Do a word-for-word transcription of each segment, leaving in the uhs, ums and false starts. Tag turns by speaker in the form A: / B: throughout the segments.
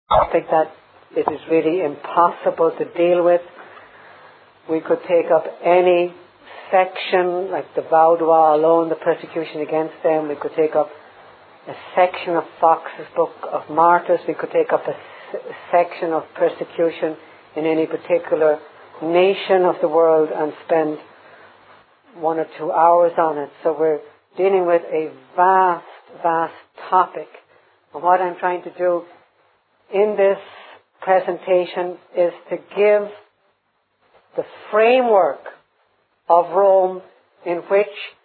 A: topic that it is really impossible to deal with. We could take up any section, like the Vaudois alone, the persecution against them. We could take up a section of Fox's Book of Martyrs. We could take up a, s- a section of persecution in any particular nation of the world and spend one or two hours on it. So we're dealing with a vast, vast topic. And what I'm trying to do in this presentation is to give the framework of Rome in which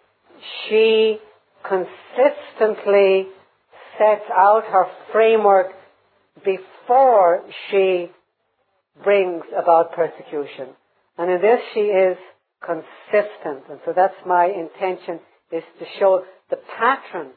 A: she consistently sets out her framework before she brings about persecution. And in this she is consistent. And so that's my intention, is to show the pattern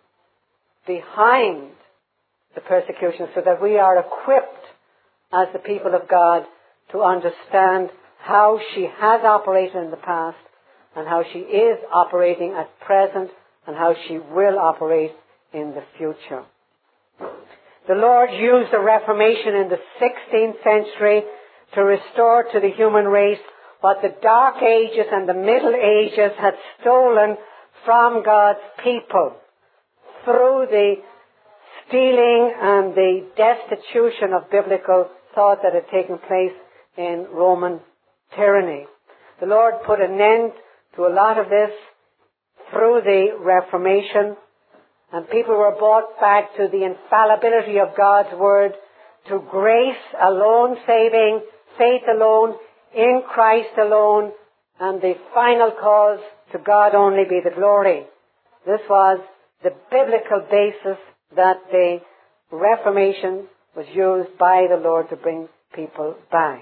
A: behind the persecution so that we are equipped as the people of God to understand how she has operated in the past and how she is operating at present and how she will operate in the future. The Lord used the Reformation in the sixteenth century to restore to the human race what the Dark Ages and the Middle Ages had stolen from God's people through the stealing and the destitution of biblical thought that had taken place in Roman tyranny. The Lord put an end to a lot of this through the Reformation, and people were brought back to the infallibility of God's Word, to grace alone saving, faith alone, in Christ alone, and the final cause, to God only be the glory. This was the biblical basis that the Reformation was used by the Lord to bring people back.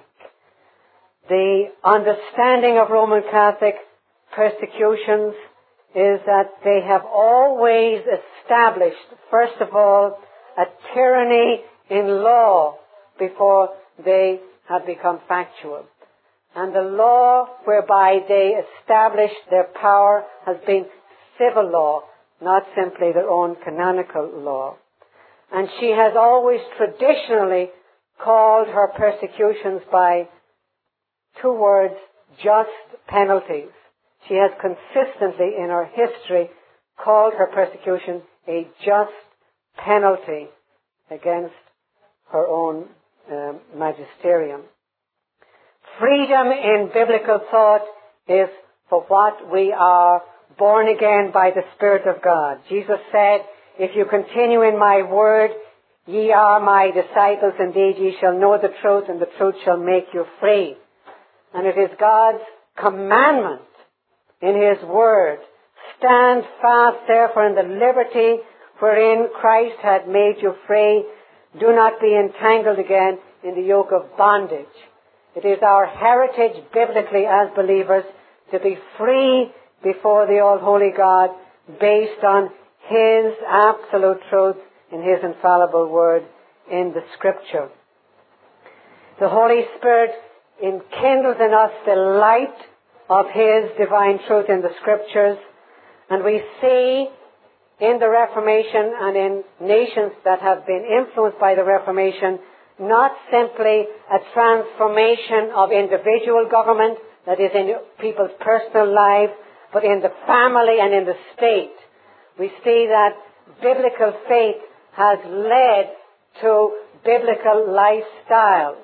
A: The understanding of Roman Catholic persecutions is that they have always established, first of all, a tyranny in law before they have become factual. And the law whereby they established their power has been civil law, not simply their own canonical law. And she has always traditionally called her persecutions by two words, just penalties. She has consistently in her history called her persecution a just penalty against her own um, magisterium. Freedom in biblical thought is for what we are born again by the Spirit of God. Jesus said, if you continue in my word, ye are my disciples, indeed ye shall know the truth, and the truth shall make you free. And it is God's commandment in His word, stand fast therefore in the liberty wherein Christ had made you free. Do not be entangled again in the yoke of bondage. It is our heritage biblically as believers to be free before the all-holy God based on His absolute truth in His infallible word in the Scripture. The Holy Spirit enkindles in us the light of His divine truth in the Scriptures, and we see in the Reformation and in nations that have been influenced by the Reformation not simply a transformation of individual government, that is in people's personal lives, but in the family and in the state. We see that biblical faith has led to biblical lifestyles.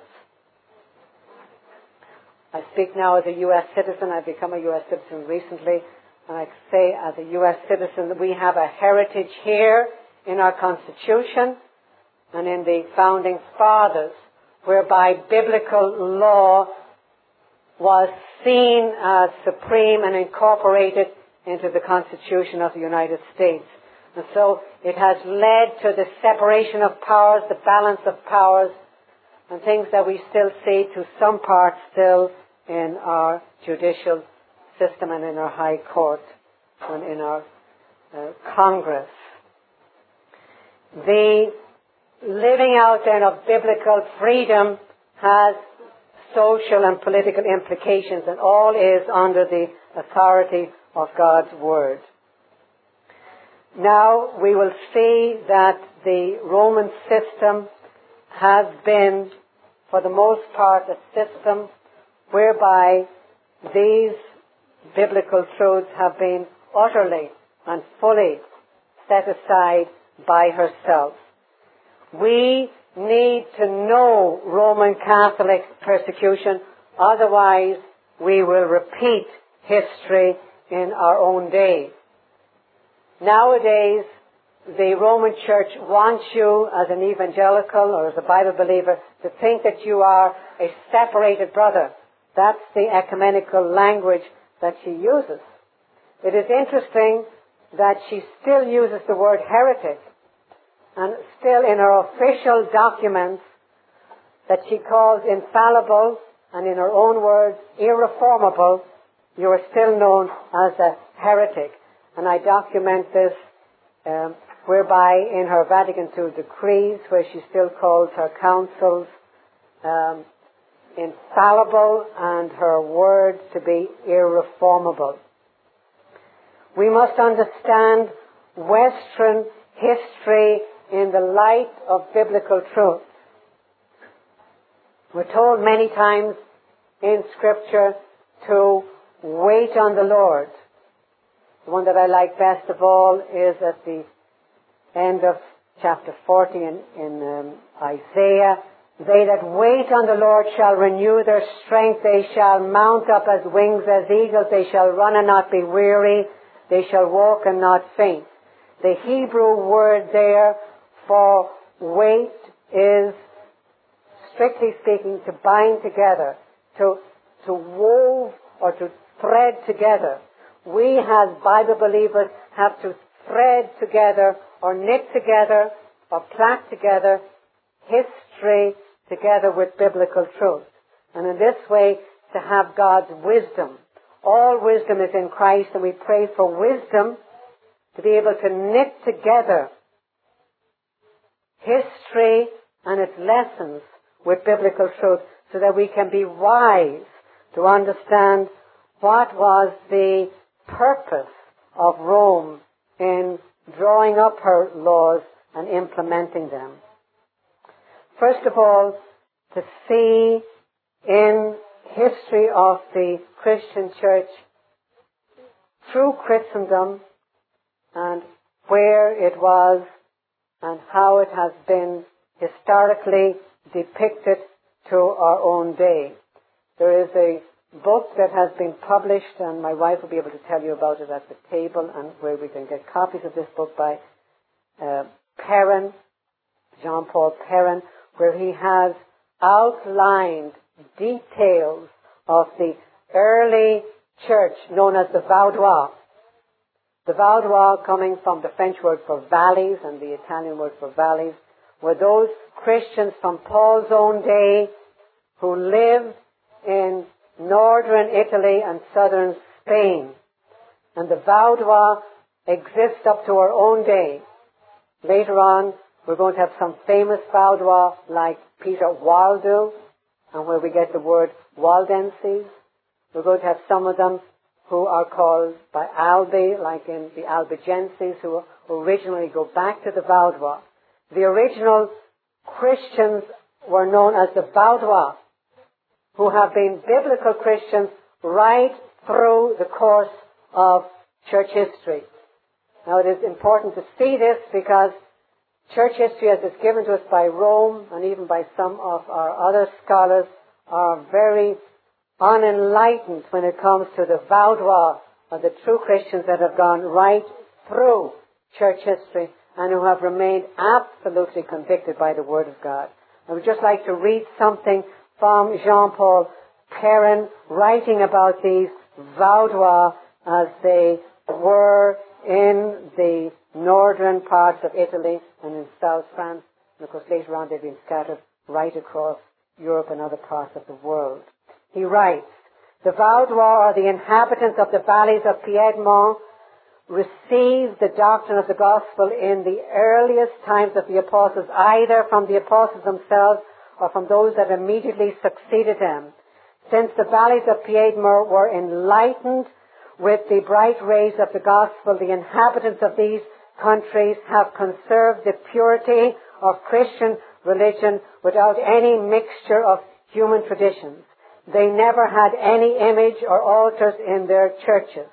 A: I speak now as a U S citizen. I've become a U S citizen recently. And I say as a U S citizen that we have a heritage here in our Constitution and in the Founding Fathers, whereby biblical law was seen as supreme and incorporated into the Constitution of the United States. And so it has led to the separation of powers, the balance of powers, and things that we still see to some part still in our judicial system and in our High Court and in our uh, Congress. The living out then of biblical freedom has social and political implications, and all is under the authority of God's Word. Now we will see that the Roman system has been, for the most part, a system whereby these biblical truths have been utterly and fully set aside by herself. We need to know Roman Catholic persecution, otherwise we will repeat history in our own day. Nowadays, the Roman Church wants you as an evangelical or as a Bible believer to think that you are a separated brother. That's the ecumenical language that she uses. It is interesting that she still uses the word heretic, and still in her official documents that she calls infallible and in her own words irreformable, you are still known as a heretic. And I document this um, whereby in her Vatican two decrees, where she still calls her councils um, infallible and her word to be irreformable. We must understand Western history in the light of biblical truth. We're told many times in Scripture to wait on the Lord. The one that I like best of all is at the end of chapter forty in, in um, Isaiah. They that wait on the Lord shall renew their strength. They shall mount up as wings as eagles. They shall run and not be weary. They shall walk and not faint. The Hebrew word there for wait is, strictly speaking, to bind together, to, to wove or to thread together. We as Bible believers have to thread together or knit together or plait together history together with biblical truth. And in this way, to have God's wisdom. All wisdom is in Christ, and we pray for wisdom to be able to knit together history and its lessons with biblical truth so that we can be wise to understand what was the purpose of Rome in drawing up her laws and implementing them. First of all, to see in history of the Christian church through Christendom and where it was and how it has been historically depicted to our own day. There is a book that has been published, and my wife will be able to tell you about it at the table, and where we can get copies of this book by uh, Perrin, Jean-Paul Perrin, where he has outlined details of the early church known as the Vaudois. The Vaudois, coming from the French word for valleys and the Italian word for valleys, were those Christians from Paul's own day who lived in northern Italy and southern Spain. And the Vaudois exist up to our own day. Later on, we're going to have some famous Vaudois like Peter Waldau, and where we get the word Waldenses. We're going to have some of them who are called by Albi, like in the Albigenses, who originally go back to the Vaudois. The original Christians were known as the Vaudois, who have been biblical Christians right through the course of church history. Now, it is important to see this because church history, as it's given to us by Rome and even by some of our other scholars, are very unenlightened when it comes to the Vaudois, or the true Christians that have gone right through church history and who have remained absolutely convicted by the Word of God. I would just like to read something from Jean-Paul Perrin writing about these Vaudois as they were in the northern parts of Italy and in South France. And of course later on they've been scattered right across Europe and other parts of the world. He writes, the Vaudois are the inhabitants of the valleys of Piedmont, received the doctrine of the gospel in the earliest times of the apostles, either from the apostles themselves or from those that immediately succeeded them. Since the valleys of Piedmont were enlightened with the bright rays of the gospel, the inhabitants of these countries have conserved the purity of Christian religion without any mixture of human traditions. They never had any image or altars in their churches.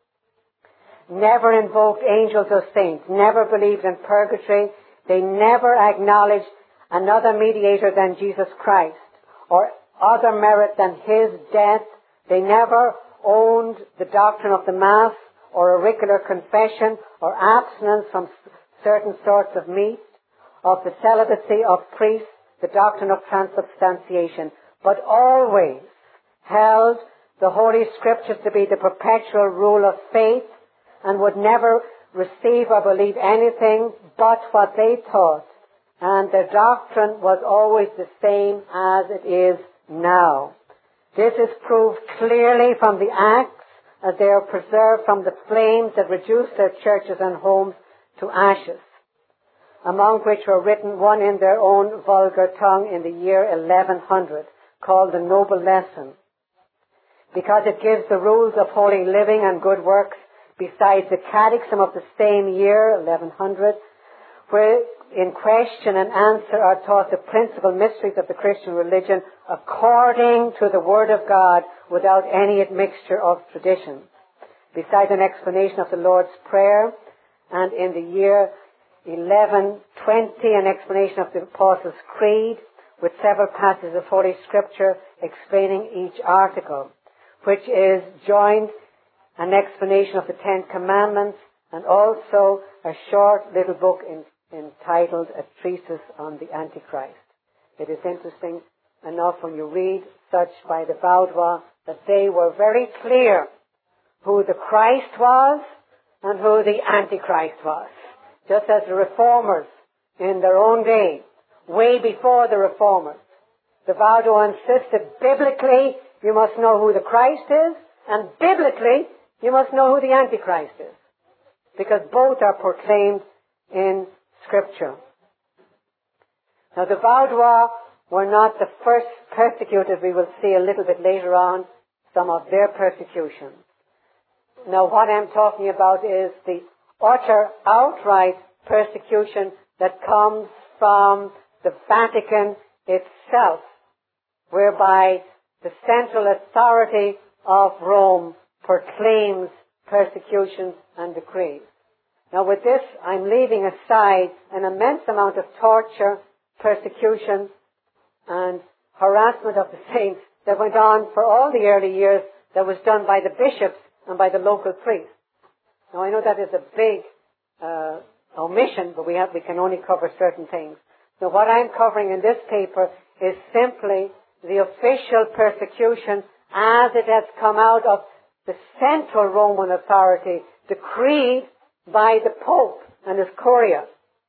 A: Never invoked angels or saints. Never believed in purgatory. They never acknowledged another mediator than Jesus Christ or other merit than his death. They never owned the doctrine of the Mass or auricular confession or abstinence from certain sorts of meat, of the celibacy of priests, the doctrine of transubstantiation, but always held the Holy Scriptures to be the perpetual rule of faith and would never receive or believe anything but what they taught. And their doctrine was always the same as it is now. This is proved clearly from the Acts as they are preserved from the flames that reduced their churches and homes to ashes, among which were written one in their own vulgar tongue in the year eleven hundred, called the Noble Lesson, because it gives the rules of holy living and good works, besides the Catechism of the same year, eleven hundred, where in question and answer are taught the principal mysteries of the Christian religion according to the Word of God without any admixture of traditions. Besides an explanation of the Lord's Prayer, and in the year eleven twenty, an explanation of the Apostles' Creed with several passages of Holy Scripture explaining each article, which is joined an explanation of the Ten Commandments and also a short little book in entitled A Treatise on the Antichrist. It is interesting enough when you read such by the Vaudois that they were very clear who the Christ was and who the Antichrist was. Just as the Reformers in their own day, way before the Reformers, the Vaudois insisted biblically you must know who the Christ is, and biblically you must know who the Antichrist is, because both are proclaimed in Scripture. Now the Vaudois were not the first persecuted. We will see a little bit later on some of their persecution. Now what I'm talking about is the utter, outright persecution that comes from the Vatican itself, whereby the central authority of Rome proclaims persecutions and decrees. Now with this, I'm leaving aside an immense amount of torture, persecution, and harassment of the saints that went on for all the early years, that was done by the bishops and by the local priests. Now I know that is a big uh, omission, but we have we can only cover certain things. Now what I'm covering in this paper is simply the official persecution as it has come out of the central Roman authority, decreed by the Pope and his Curia.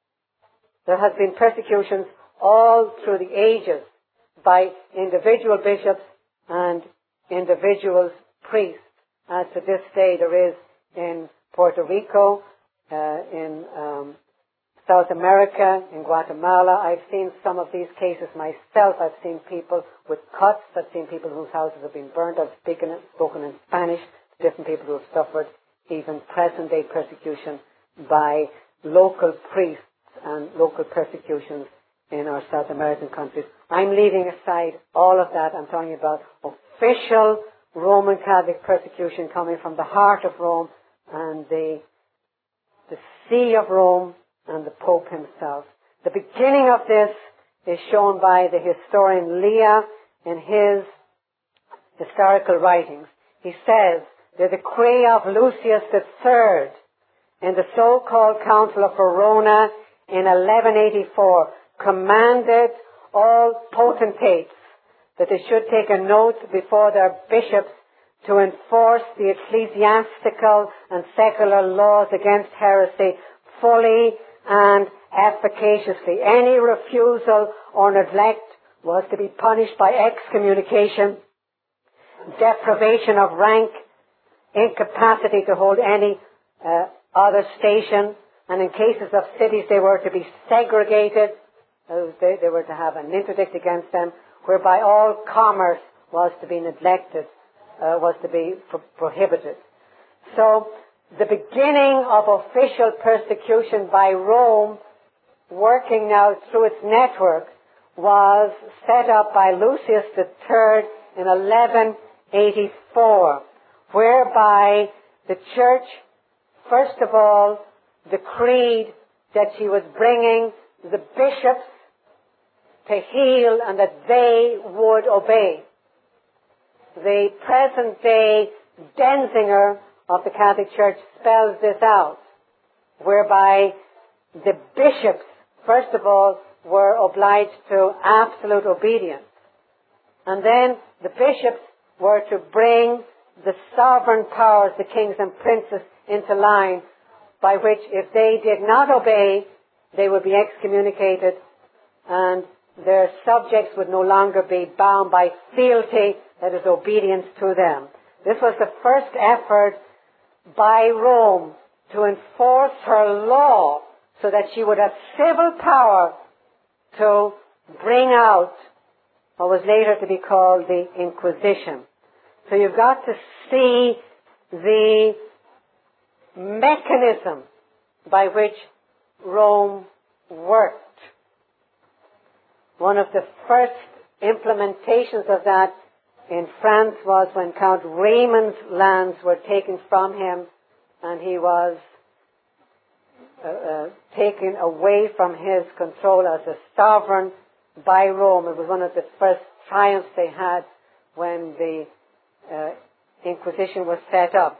A: There has been persecutions all through the ages by individual bishops and individual priests, as to this day there is in Puerto Rico, uh, in um, South America, in Guatemala. I've seen some of these cases myself. I've seen people with cuts. I've seen people whose houses have been burned. I've spoken, spoken in Spanish to different people who have suffered even present-day persecution by local priests and local persecutions in our South American countries. I'm leaving aside all of that. I'm talking about official Roman Catholic persecution coming from the heart of Rome and the, the See of Rome and the Pope himself. The beginning of this is shown by the historian Leah in his historical writings. He says, the decree of Lucius the Third in the so-called Council of Verona in eleven eighty-four commanded all potentates that they should take a note before their bishops to enforce the ecclesiastical and secular laws against heresy fully and efficaciously. Any refusal or neglect was to be punished by excommunication, deprivation of rank, incapacity to hold any uh, other station, and in cases of cities they were to be segregated. Uh, they, they were to have an interdict against them, whereby all commerce was to be neglected, uh, was to be pro- prohibited. So the beginning of official persecution by Rome, working now through its network, was set up by Lucius the Third in eleven eighty-four, whereby the church, first of all, decreed that she was bringing the bishops to heel and that they would obey. The present-day Denzinger of the Catholic Church spells this out, whereby the bishops, first of all, were obliged to absolute obedience. And then the bishops were to bring the sovereign powers, the kings and princes, into line, by which if they did not obey, they would be excommunicated and their subjects would no longer be bound by fealty, that is, obedience to them. This was the first effort by Rome to enforce her law so that she would have civil power to bring out what was later to be called the Inquisition. So you've got to see the mechanism by which Rome worked. One of the first implementations of that in France was when Count Raymond's lands were taken from him and he was uh, uh, taken away from his control as a sovereign by Rome. It was one of the first triumphs they had when the uh, Inquisition was set up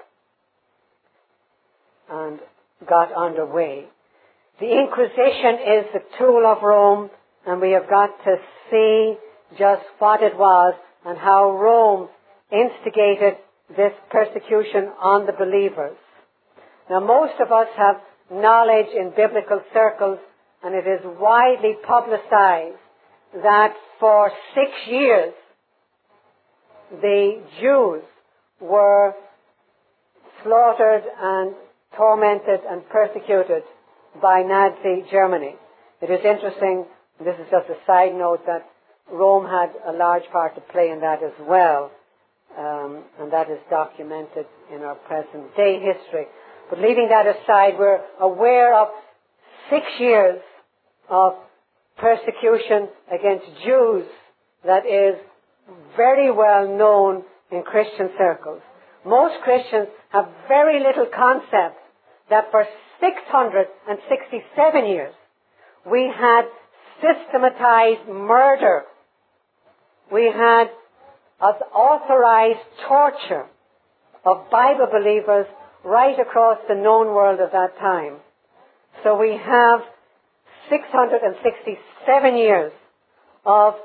A: and got underway. The Inquisition is the tool of Rome, and we have got to see just what it was and how Rome instigated this persecution on the believers. Now, most of us have knowledge in biblical circles, and it is widely publicized that for six years the Jews were slaughtered and tormented and persecuted by Nazi Germany. It is interesting, this is just a side note, that Rome had a large part to play in that as well, um, and that is documented in our present day history. But leaving that aside, we're aware of six years of persecution against Jews that is very well known in Christian circles. Most Christians have very little concept that for six hundred sixty-seven years we had systematized murder. We had authorized torture of Bible believers right across the known world of that time. So we have six hundred sixty-seven years of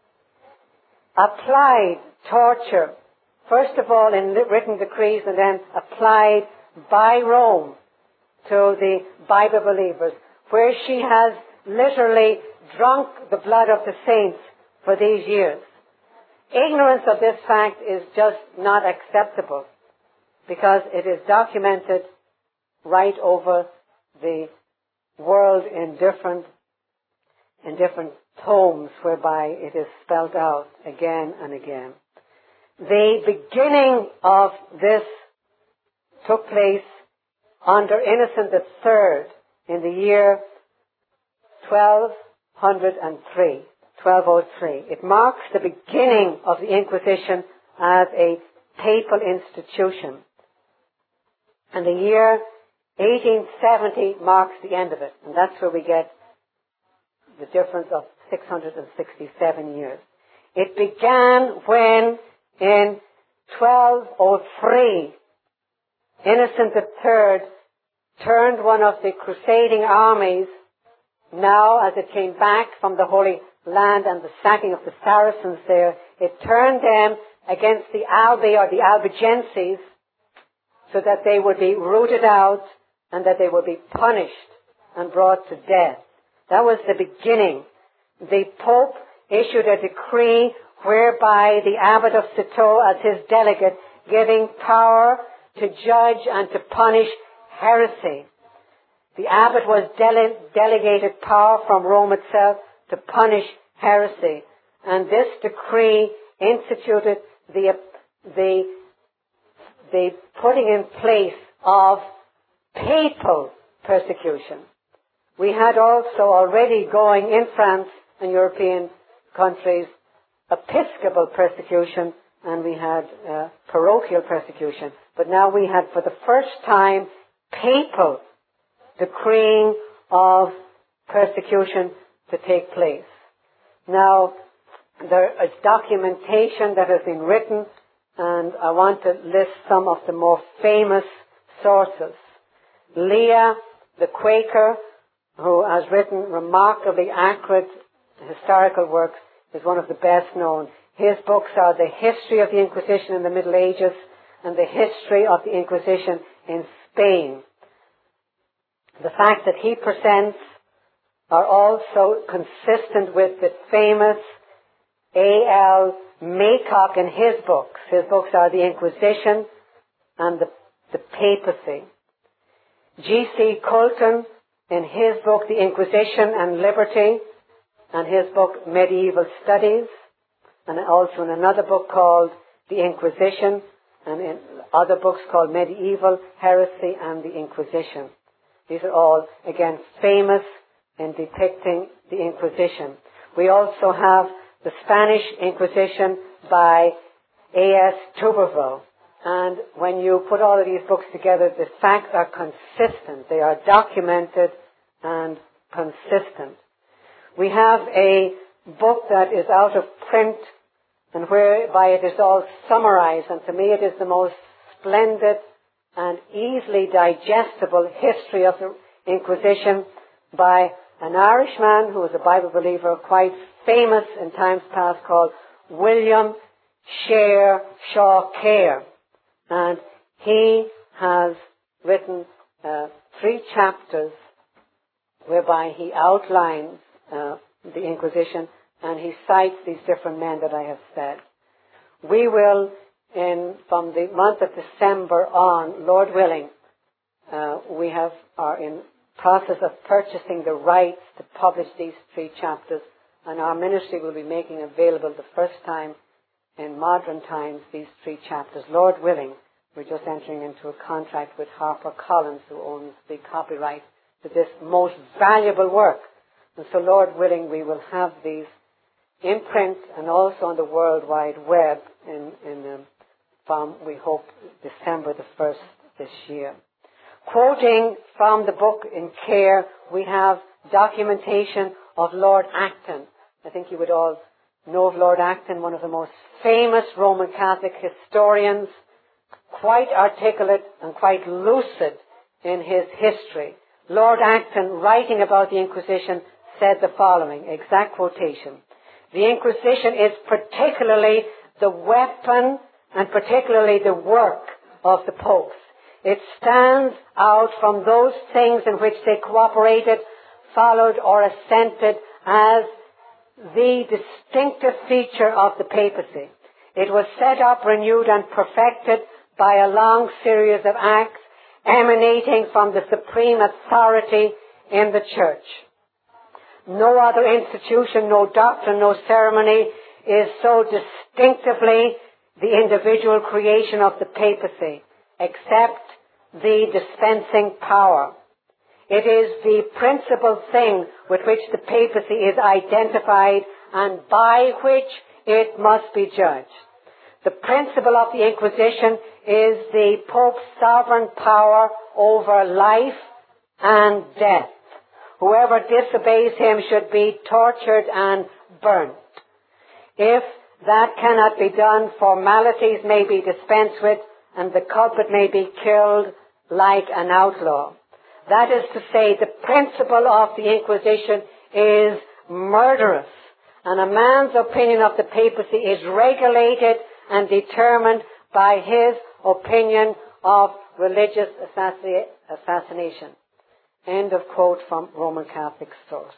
A: applied torture, first of all in written decrees and then applied by Rome to the Bible believers, where she has literally drunk the blood of the saints for these years. Ignorance of this fact is just not acceptable because it is documented right over the world in different in different tomes whereby it is spelled out again and again. The beginning of this took place under Innocent the Third in the year twelve oh three. twelve oh three. It marks the beginning of the Inquisition as a papal institution. And the year eighteen seventy marks the end of it. And that's where we get the difference of six hundred sixty-seven years. It began when, in twelve oh three, Innocent the Third turned one of the crusading armies, now as it came back from the Holy Land and the sacking of the Saracens there, it turned them against the Albi or the Albigenses so that they would be rooted out and that they would be punished and brought to death. That was the beginning. The Pope issued a decree whereby the Abbot of Citeaux, as his delegate, giving power to judge and to punish heresy. The Abbot was dele- delegated power from Rome itself to punish heresy. And this decree instituted the, the, the putting in place of papal persecution. We had also already going in France and European countries episcopal persecution and we had uh, parochial persecution. But now we had for the first time papal decreeing of persecution to take place. Now, there is documentation that has been written, and I want to list some of the more famous sources. Leah, the Quaker, who has written remarkably accurate historical works, is one of the best known. His books are The History of the Inquisition in the Middle Ages and The History of the Inquisition in Spain. The fact that he presents are also consistent with the famous A L Maycock in his books. His books are The Inquisition and the, the Papacy. G C Colton in his book The Inquisition and Liberty, and his book Medieval Studies, and also in another book called The Inquisition, and in other books called Medieval Heresy and the Inquisition. These are all, again, famous in depicting the Inquisition. We also have the Spanish Inquisition by A S Tuberville. And when you put all of these books together, the facts are consistent. They are documented and consistent. We have a book that is out of print and whereby it is all summarized, and to me it is the most splendid and easily digestible history of the Inquisition by an Irishman who was a Bible believer, quite famous in times past, called William Share Shaw Care. And he has written uh, three chapters whereby he outlines uh, the Inquisition, and he cites these different men that I have said. We will, in from the month of December on, Lord willing, uh, we have are in process of purchasing the rights to publish these three chapters, and our ministry will be making available the first time in modern times these three chapters. Lord willing, we're just entering into a contract with HarperCollins, who owns the copyright to this most valuable work. And so, Lord willing, we will have these in print and also on the World Wide Web in, in um, from, we hope, December the first this year. Quoting from the book In Care, we have documentation of Lord Acton. I think you would all know of Lord Acton, one of the most famous Roman Catholic historians, quite articulate and quite lucid in his history. Lord Acton, writing about the Inquisition, said the following, exact quotation: "The Inquisition is particularly the weapon and particularly the work of the popes. It stands out from those things in which they cooperated, followed or assented as the distinctive feature of the papacy. It was set up, renewed and perfected by a long series of acts emanating from the supreme authority in the Church. No other institution, no doctrine, no ceremony is so distinctively the individual creation of the papacy, except the dispensing power. It is the principal thing with which the papacy is identified and by which it must be judged. The principle of the Inquisition is the Pope's sovereign power over life and death. Whoever disobeys him should be tortured and burnt. If that cannot be done, formalities may be dispensed with and the culprit may be killed like an outlaw. That is to say, the principle of the Inquisition is murderous, and a man's opinion of the papacy is regulated and determined by his opinion of religious assassination." End of quote from Roman Catholic source.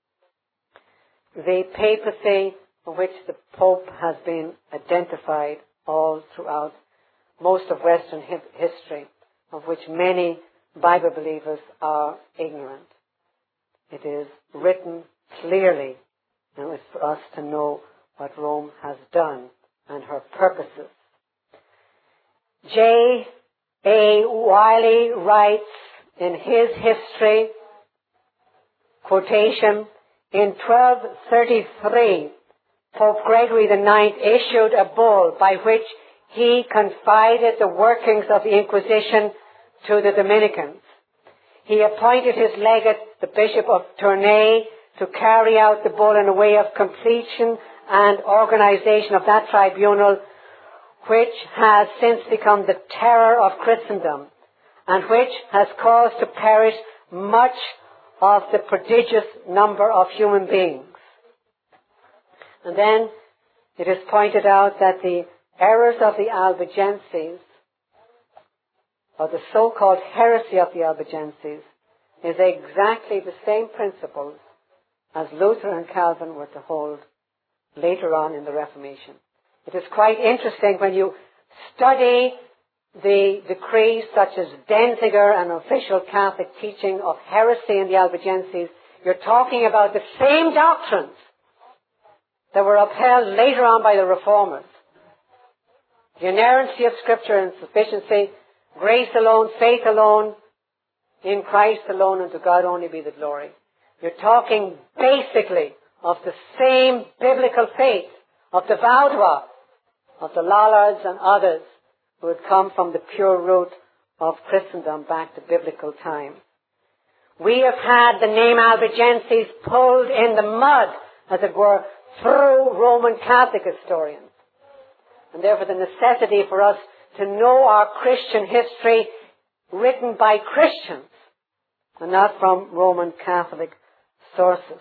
A: The papacy, of which the Pope has been identified all throughout most of Western history, of which many Bible believers are ignorant. It is written clearly, and it's for us to know what Rome has done and her purposes. J A Wiley writes in his history, quotation, "In twelve thirty-three, Pope Gregory the Ninth issued a bull by which he confided the workings of the Inquisition to the Dominicans. He appointed his legate, the Bishop of Tournai, to carry out the bull in a way of completion and organization of that tribunal, which has since become the terror of Christendom and which has caused to perish much of the prodigious number of human beings. And then it is pointed out that the errors of the Albigenses, or the so-called heresy of the Albigenses, is exactly the same principles as Luther and Calvin were to hold later on in the Reformation. It is quite interesting when you study the decrees such as Denzinger and official Catholic teaching of heresy in the Albigenses. You're talking about the same doctrines that were upheld later on by the Reformers. The inerrancy of Scripture and sufficiency, grace alone, faith alone, in Christ alone, and to God only be the glory. You're talking basically of the same biblical faith of the Vaudois, of the Lollards and others who had come from the pure root of Christendom back to biblical time. We have had the name Albigenses pulled in the mud, as it were, through Roman Catholic historians. And therefore the necessity for us to know our Christian history written by Christians and not from Roman Catholic sources.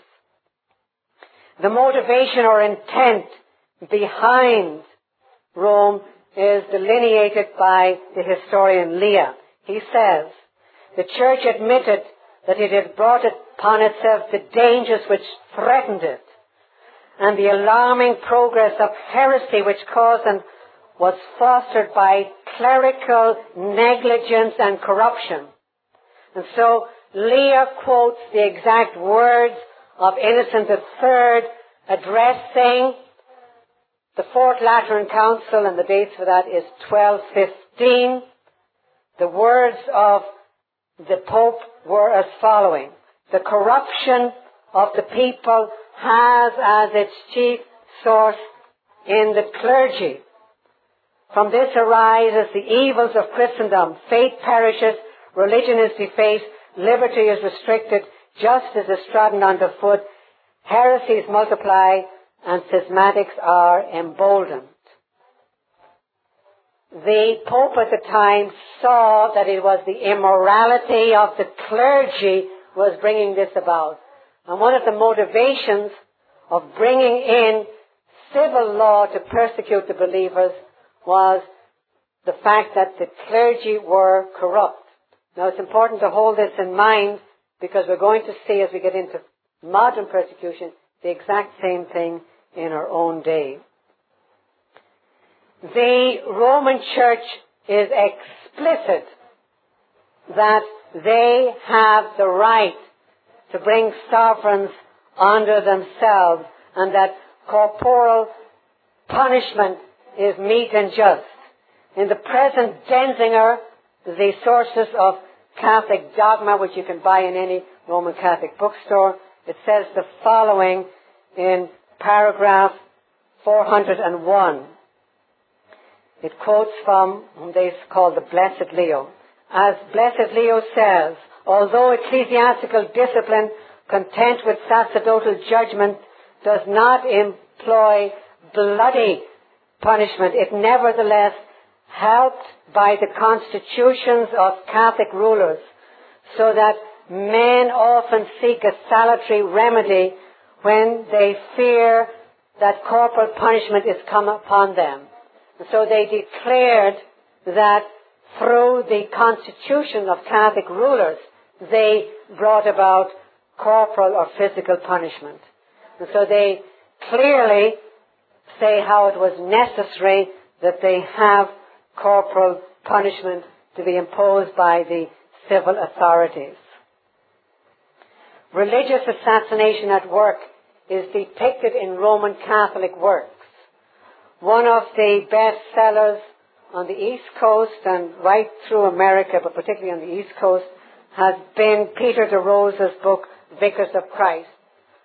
A: The motivation or intent behind Rome is delineated by the historian Leah. He says, the Church admitted that it had brought upon itself the dangers which threatened it, and the alarming progress of heresy which caused and was fostered by clerical negligence and corruption. And so Leah quotes the exact words of Innocent the Third addressing the Fourth Lateran Council, and the dates for that is twelve fifteen. The words of the Pope were as following: the corruption of the people has as its chief source in the clergy. From this arises the evils of Christendom. Faith perishes, religion is defaced, liberty is restricted, justice is trodden underfoot, heresies multiply, and schismatics are emboldened. The Pope at the time saw that it was the immorality of the clergy was bringing this about. And one of the motivations of bringing in civil law to persecute the believers was the fact that the clergy were corrupt. Now it's important to hold this in mind because we're going to see as we get into modern persecution the exact same thing in our own day. The Roman Church is explicit that they have the right to bring sovereigns under themselves and that corporal punishment is meet and just. In the present Denzinger, the sources of Catholic dogma, which you can buy in any Roman Catholic bookstore, it says the following in paragraph four hundred one. It quotes from whom they call the Blessed Leo. As Blessed Leo says, although ecclesiastical discipline, content with sacerdotal judgment, does not employ bloody punishment, it nevertheless helped by the constitutions of Catholic rulers, so that men often seek a salutary remedy when they fear that corporal punishment is come upon them. And so they declared that through the constitution of Catholic rulers, they brought about corporal or physical punishment. And so they clearly say how it was necessary that they have corporal punishment to be imposed by the civil authorities. Religious assassination at work is depicted in Roman Catholic works. One of the best sellers on the East Coast and right through America, but particularly on the East Coast, has been Peter de Rosa's book, Vicars of Christ.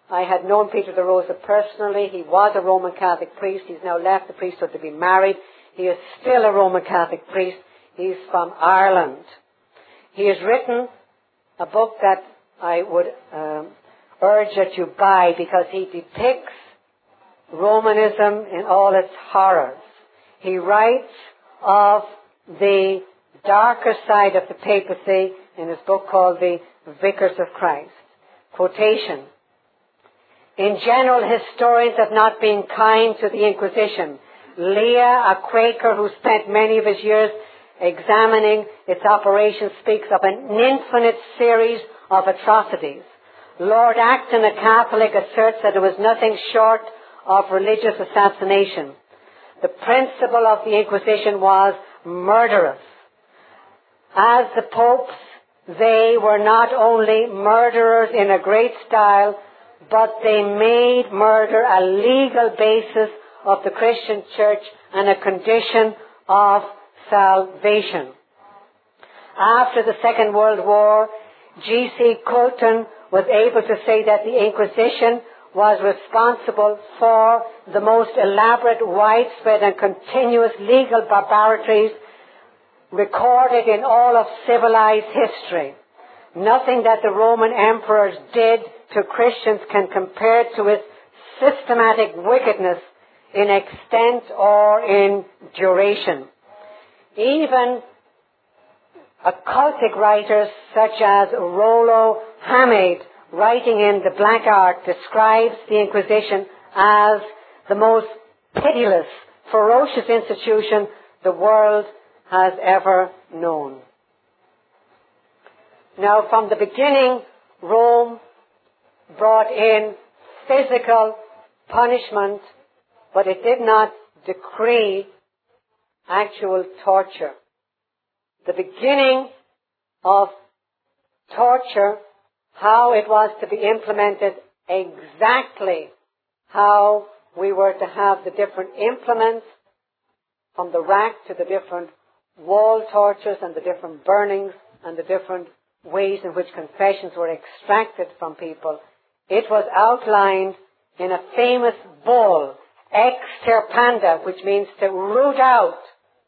A: I had known Peter de Rosa personally. He was a Roman Catholic priest. He's now left the priesthood to be married. He is still a Roman Catholic priest. He's from Ireland. He has written a book that I would um, urge that you buy because he depicts Romanism in all its horrors. He writes of the darker side of the papacy in his book called The Vicars of Christ. Quotation: "In general, historians have not been kind to the Inquisition. Leah, a Quaker who spent many of his years examining its operations, speaks of an infinite series of atrocities. Lord Acton, a Catholic, asserts that it was nothing short of religious assassination. The principle of the Inquisition was murderous. As the popes, they were not only murderers in a great style, but they made murder a legal basis of the Christian church and a condition of salvation." After the Second World War, G C Coulton was able to say that the Inquisition was responsible for the most elaborate, widespread and continuous legal barbarities recorded in all of civilized history. Nothing that the Roman emperors did to Christians can compare to its systematic wickedness in extent or in duration. Even occultic writers such as Rollo Hammade, writing in The Black Art, describes the Inquisition as the most pitiless, ferocious institution the world has ever known. Now, from the beginning, Rome brought in physical punishment, but it did not decree actual torture. The beginning of torture, how it was to be implemented, exactly how we were to have the different implements, from the rack to the different wall tortures and the different burnings and the different ways in which confessions were extracted from people. It was outlined in a famous bull, extirpanda, which means to root out.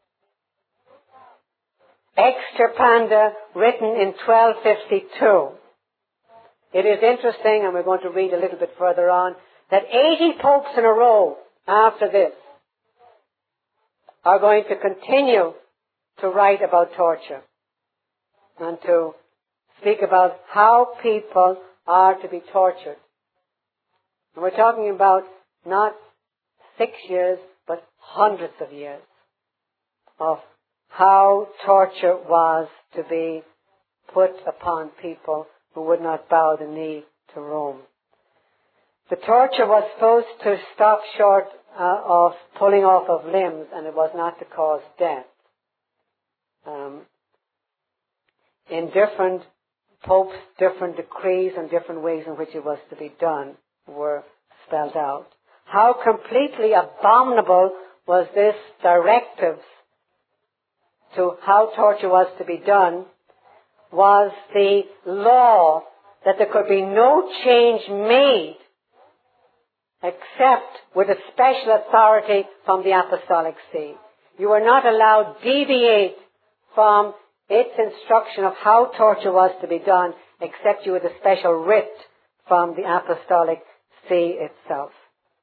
A: Extirpanda, written in twelve fifty-two. It is interesting, and we're going to read a little bit further on, that eighty popes in a row after this are going to continue to write about torture and to speak about how people are to be tortured. And we're talking about not six years, but hundreds of years of how torture was to be put upon people who would not bow the knee to Rome. The torture was supposed to stop short uh, of pulling off of limbs, and it was not to cause death. Um, in different popes, different decrees and different ways in which it was to be done were spelled out. How completely abominable was this directive to how torture was to be done was the law that there could be no change made except with a special authority from the Apostolic See. You were not allowed to deviate from its instruction of how torture was to be done except you had a special writ from the Apostolic See itself.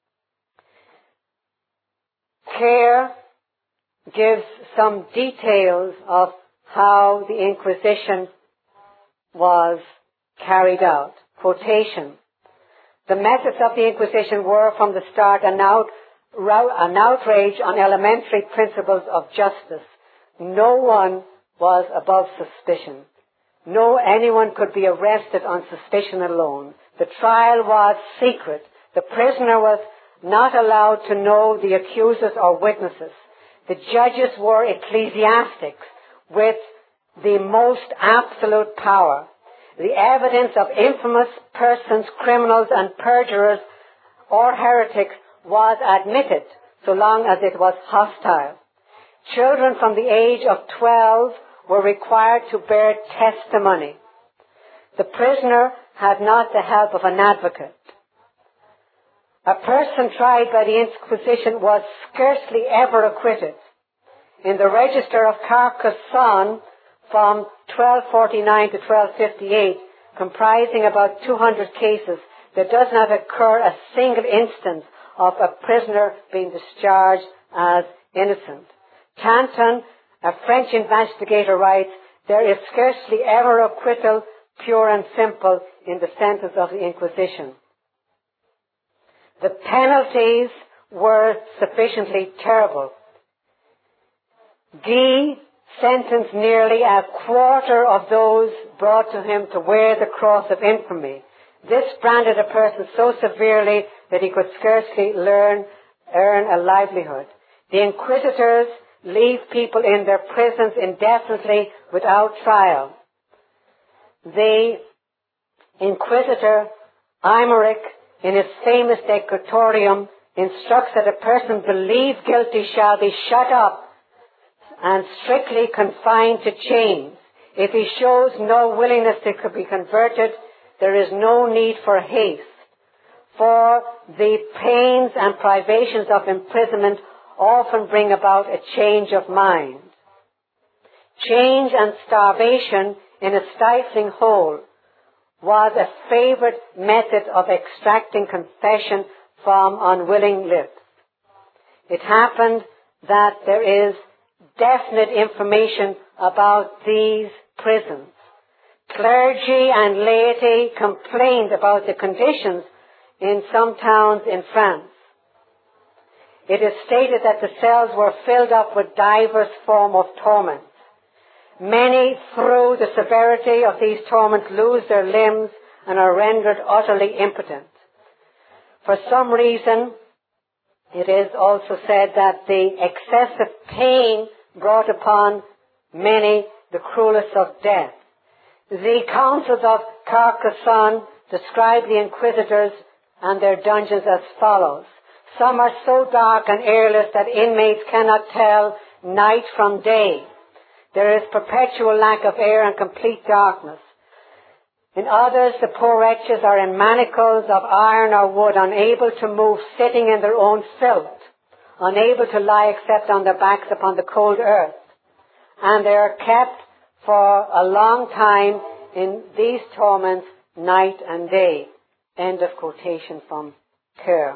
A: Kerr gives some details of how the Inquisition was carried out. Quotation: "The methods of the Inquisition were from the start an, out, an outrage on elementary principles of justice. No one was above suspicion. No anyone could be arrested on suspicion alone. The trial was secret. The prisoner was not allowed to know the accusers or witnesses. The judges were ecclesiastics with the most absolute power. The evidence of infamous persons, criminals and perjurers or heretics was admitted so long as it was hostile. Children from the age of twelve were required to bear testimony. The prisoner had not the help of an advocate. A person tried by the Inquisition was scarcely ever acquitted. In the register of Carcassonne from twelve forty-nine to twelve fifty-eight, comprising about two hundred cases, there does not occur a single instance of a prisoner being discharged as innocent. Tanton, a French investigator, writes, there is scarcely ever acquittal, pure and simple, in the sentence of the Inquisition. The penalties were sufficiently terrible. Guy sentenced nearly a quarter of those brought to him to wear the cross of infamy. This branded a person so severely that he could scarcely learn, earn a livelihood. The inquisitors leave people in their prisons indefinitely without trial. The inquisitor Aymeric, in his famous Decretorium, instructs that a person believed guilty shall be shut up and strictly confined to chains. If he shows no willingness to be converted, there is no need for haste, for the pains and privations of imprisonment often bring about a change of mind. Change and starvation in a stifling hole was a favorite method of extracting confession from unwilling lips. It happened that there is definite information about these prisons. Clergy and laity complained about the conditions in some towns in France. It is stated that the cells were filled up with divers form of torments. Many, through the severity of these torments, lose their limbs and are rendered utterly impotent. For some reason, it is also said that the excessive pain brought upon many the cruelest of death. The councils of Carcassonne describe the inquisitors and their dungeons as follows. Some are so dark and airless that inmates cannot tell night from day. There is perpetual lack of air and complete darkness. In others, the poor wretches are in manacles of iron or wood, unable to move, sitting in their own filth, unable to lie except on their backs upon the cold earth. And they are kept for a long time in these torments, night and day. End of quotation from Kerr.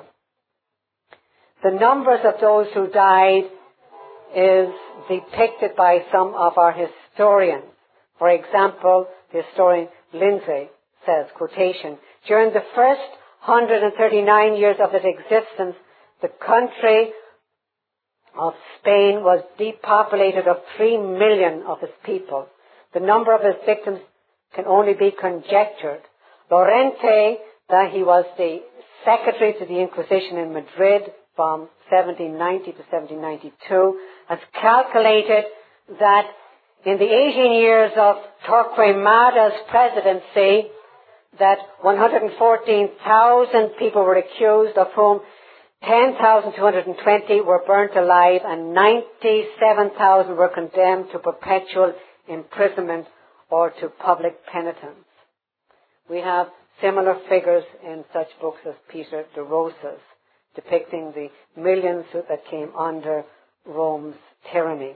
A: The numbers of those who died is depicted by some of our historians. For example, the historian Lindsay says, quotation, during the first one hundred thirty-nine years of its existence, the country of Spain was depopulated of three million of its people. The number of its victims can only be conjectured. Lorente, that he was the secretary to the Inquisition in Madrid from seventeen ninety to seventeen ninety-two, has calculated that in the eighteen years of Torquemada's presidency, that one hundred fourteen thousand people were accused, of whom ten thousand two hundred twenty were burnt alive and ninety-seven thousand were condemned to perpetual imprisonment or to public penitence. We have similar figures in such books as Peter de Rosa's, depicting the millions that came under Rome's tyranny.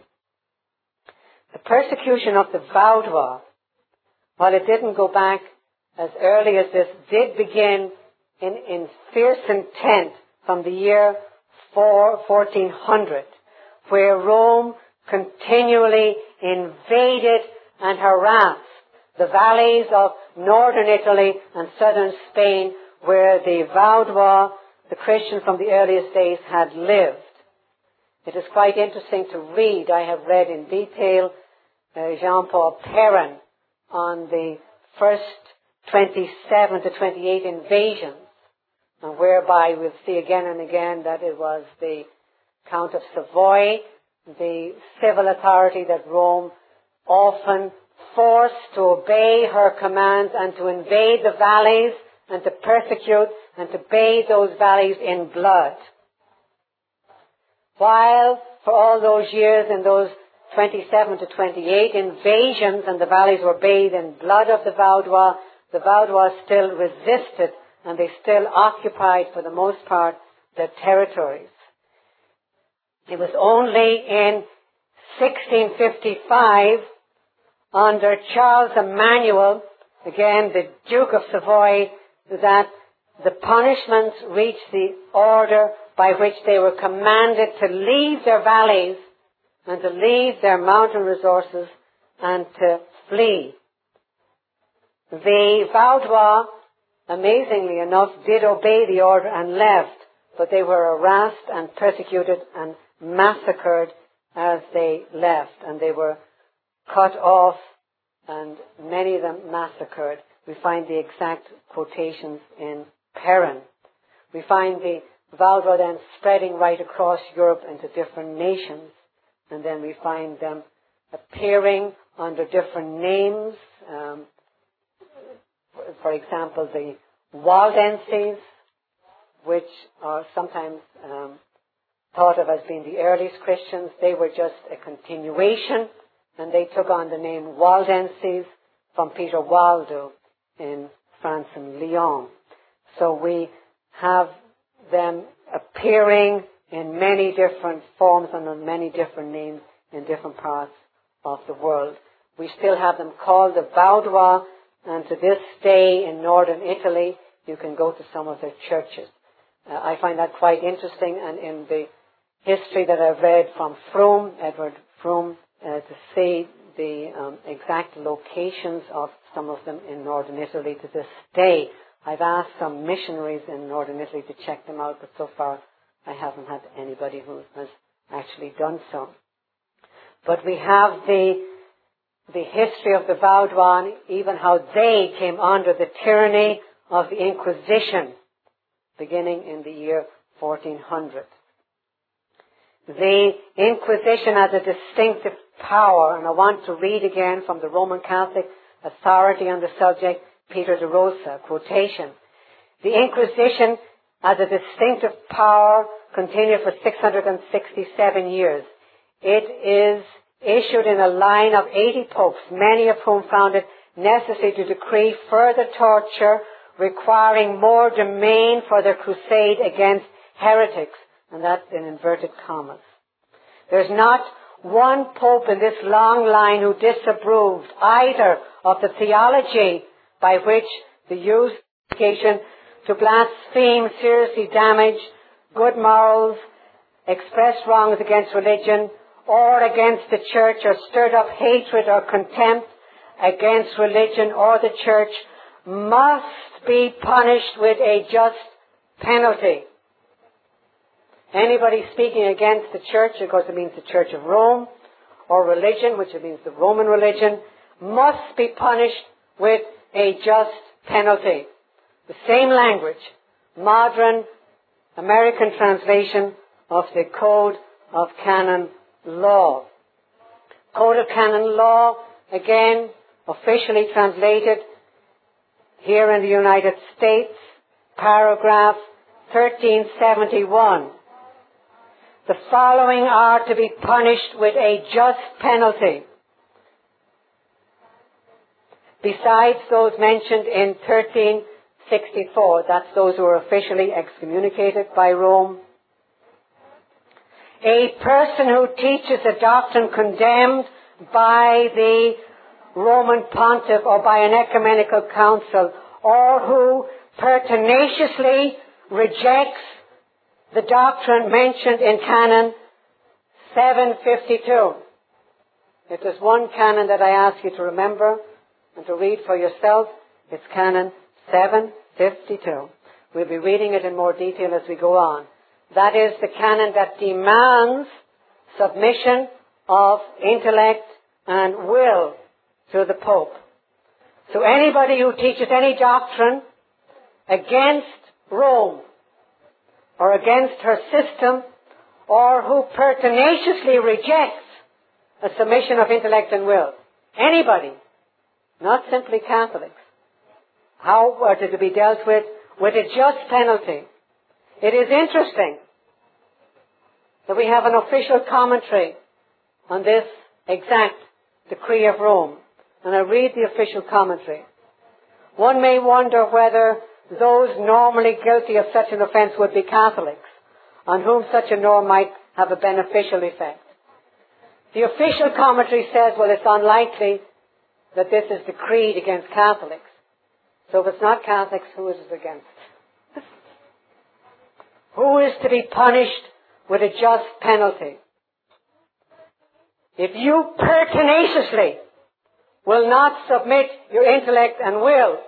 A: The persecution of the Vaudois, while it didn't go back as early as this, did begin in, in fierce intent from the year fourteen hundred, where Rome continually invaded and harassed the valleys of northern Italy and southern Spain, where the Vaudois, the Christians from the earliest days, had lived. It is quite interesting to read. I have read in detail uh, Jean-Paul Perrin on the first twenty-seven to twenty-eight invasions, and whereby we'll see again and again that it was the Count of Savoy, the civil authority that Rome often forced to obey her commands and to invade the valleys and to persecute and to bathe those valleys in blood. While for all those years in those twenty-seven to twenty-eight invasions and the valleys were bathed in blood of the Vaudois, the Vaudois still resisted and they still occupied, for the most part, their territories. It was only in sixteen fifty-five, under Charles Emmanuel, again the Duke of Savoy, that the punishments reached the order by which they were commanded to leave their valleys and to leave their mountain resources and to flee. The Vaudois, amazingly enough, did obey the order and left, but they were harassed and persecuted and massacred as they left, and they were cut off and many of them massacred. We find the exact quotations in Perrin. We find the Vaudois then spreading right across Europe into different nations, and then we find them appearing under different names. Um, for example, the Waldenses, which are sometimes um, thought of as being the earliest Christians. They were just a continuation, and they took on the name Waldenses from Peter Waldo in France and Lyon. So we have them appearing in many different forms and under many different names in different parts of the world. We still have them called the Vaudois, and to this day in northern Italy, you can go to some of their churches. Uh, I find that quite interesting, and in the history that I've read from Froome, Edward Froome, uh, to see the um, exact locations of some of them in northern Italy to this day. I've asked some missionaries in northern Italy to check them out, but so far I haven't had anybody who has actually done so. But we have the the history of the Vaudois, even how they came under the tyranny of the Inquisition, beginning in the year fourteen hundred. The Inquisition as a distinctive power, and I want to read again from the Roman Catholic authority on the subject, Peter de Rosa, quotation. The Inquisition as a distinctive power continued for six hundred sixty-seven years. It is issued in a line of eighty popes, many of whom found it necessary to decree further torture, requiring more domain for their crusade against heretics, and that's in inverted commas. There's not one pope in this long line who disapproved either of the theology by which the use of education to blaspheme, seriously damage good morals, express wrongs against religion, or against the church, or stirred up hatred or contempt against religion or the church, must be punished with a just penalty. Anybody speaking against the church, of course it means the Church of Rome, or religion, which it means the Roman religion, must be punished with a just penalty. The same language, modern American translation of the Code of Canon Law. Code of Canon Law, again, officially translated here in the United States, paragraph thirteen seventy-one. The following are to be punished with a just penalty, besides those mentioned in thirteen sixty-four. That's those who were officially excommunicated by Rome. A person who teaches a doctrine condemned by the Roman pontiff or by an ecumenical council, or who pertinaciously rejects the doctrine mentioned in Canon seven fifty-two. If there's one canon that I ask you to remember and to read for yourself, it's Canon seven fifty-two. We'll be reading it in more detail as we go on. That is the canon that demands submission of intellect and will to the Pope. So anybody who teaches any doctrine against Rome or against her system, or who pertinaciously rejects a submission of intellect and will, anybody, not simply Catholics, how are they to be dealt with? With a just penalty. It is interesting that we have an official commentary on this exact decree of Rome. And I read the official commentary. One may wonder whether those normally guilty of such an offence would be Catholics, on whom such a norm might have a beneficial effect. The official commentary says, well, it's unlikely that this is decreed against Catholics. So if it's not Catholics, who is it against? Who is to be punished with a just penalty? If you pertinaciously will not submit your intellect and will,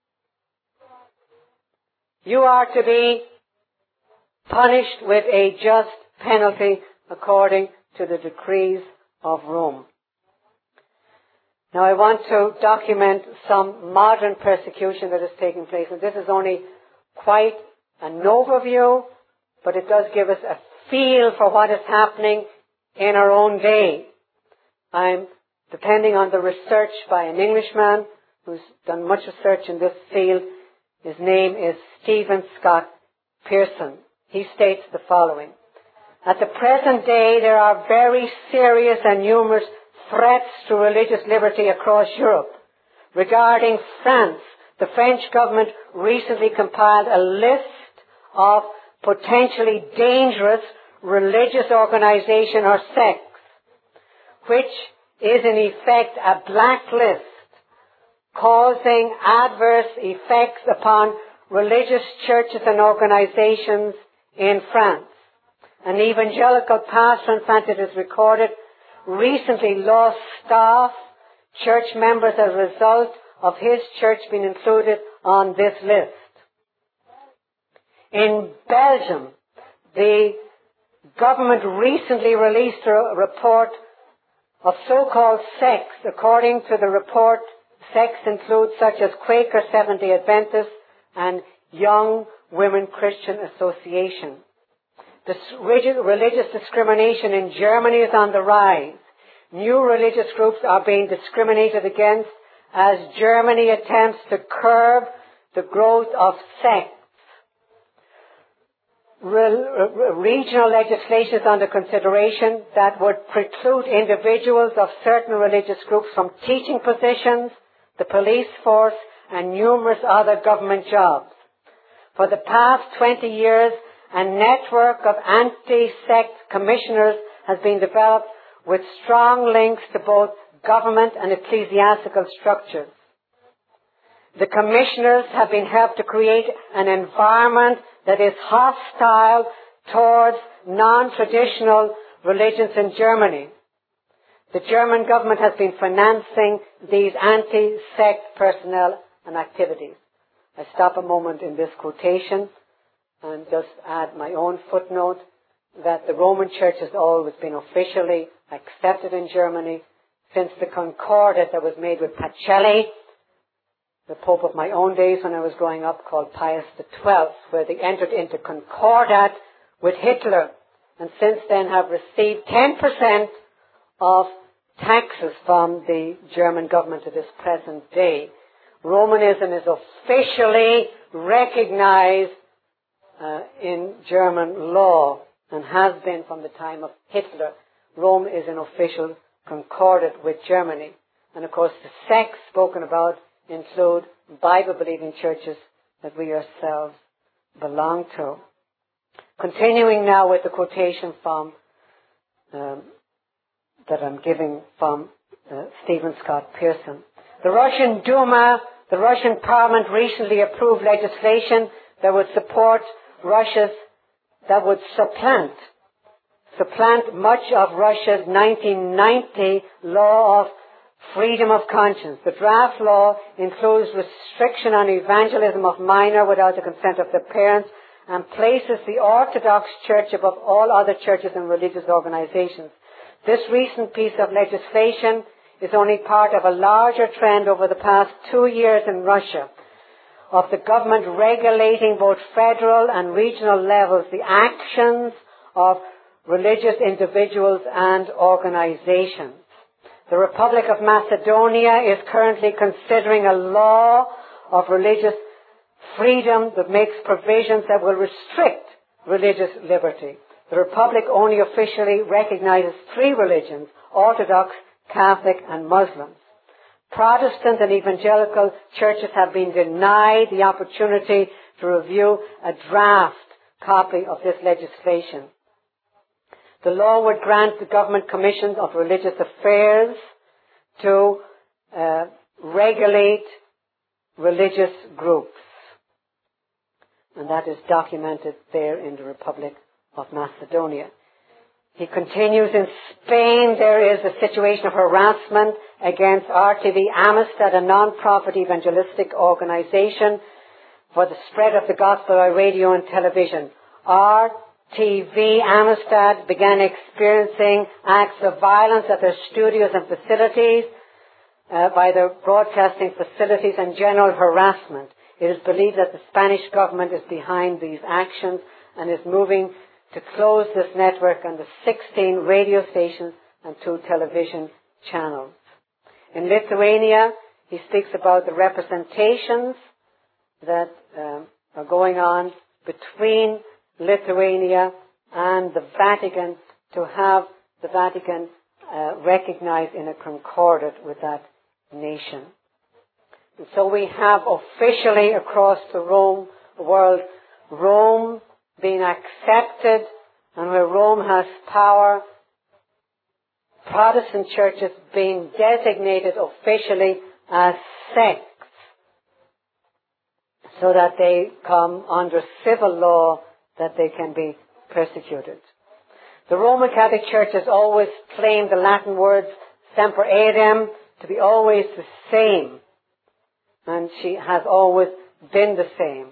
A: you are to be punished with a just penalty according to the decrees of Rome. Now I want to document some modern persecution that is taking place, and this is only quite an overview, but it does give us a feel for what is happening in our own day. I'm depending on the research by an Englishman who's done much research in this field. His name is Stephen Scott Pearson. He states the following. At the present day, there are very serious and numerous threats to religious liberty across Europe. Regarding France, the French government recently compiled a list of potentially dangerous religious organization or sects, which is in effect a blacklist causing adverse effects upon religious churches and organizations in France. An evangelical pastor in France, it is recorded, recently lost staff, church members as a result of his church being included on this list. In Belgium, the government recently released a report of so-called sects. According to the report, sects include such as Quaker Seventh-day Adventists and Young Women Christian Association. This religious discrimination in Germany is on the rise. New religious groups are being discriminated against as Germany attempts to curb the growth of sects. Re- regional legislation is under consideration that would preclude individuals of certain religious groups from teaching positions, the police force, and numerous other government jobs. For the past twenty years, a network of anti-sect commissioners has been developed with strong links to both government and ecclesiastical structures. The commissioners have been helped to create an environment that is hostile towards non-traditional religions in Germany. The German government has been financing these anti-sect personnel and activities. I stop a moment in this quotation and just add my own footnote that the Roman Church has always been officially accepted in Germany since the Concordat that was made with Pacelli, the Pope of my own days when I was growing up, called Pius the twelfth, where they entered into Concordat with Hitler, and since then have received ten percent of taxes from the German government to this present day. Romanism is officially recognized uh, in German law and has been from the time of Hitler. Rome is an official concordat with Germany. And of course the sects spoken about include Bible-believing churches that we ourselves belong to. Continuing now with the quotation from um, that I'm giving from uh, Stephen Scott Pearson. The Russian Duma, the Russian Parliament recently approved legislation that would support Russia's, that would supplant, supplant much of Russia's nineteen ninety law of freedom of conscience. The draft law includes restriction on evangelism of minors without the consent of their parents and places the Orthodox Church above all other churches and religious organizations. This recent piece of legislation is only part of a larger trend over the past two years in Russia of the government regulating both federal and regional levels the actions of religious individuals and organizations. The Republic of Macedonia is currently considering a law of religious freedom that makes provisions that will restrict religious liberty. The Republic only officially recognizes three religions: Orthodox, Catholic, and Muslims. Protestant and evangelical churches have been denied the opportunity to review a draft copy of this legislation. The law would grant the government commissions of religious affairs to uh, regulate religious groups. And that is documented there in the Republic of Macedonia. He continues, in Spain there is a situation of harassment against R T V Amistad, a non-profit evangelistic organization for the spread of the gospel by radio and television. R T V Amistad began experiencing acts of violence at their studios and facilities uh, by their broadcasting facilities and general harassment. It is believed that the Spanish government is behind these actions and is moving to close this network and the sixteen radio stations and two television channels. In Lithuania, he speaks about the representations that um, are going on between Lithuania and the Vatican to have the Vatican uh, recognized in a concordat with that nation. And so we have officially across the Rome world, Rome being accepted, and where Rome has power, Protestant churches being designated officially as sects, so that they come under civil law, that they can be persecuted. The Roman Catholic Church has always claimed the Latin words semper eadem to be always the same, and she has always been the same.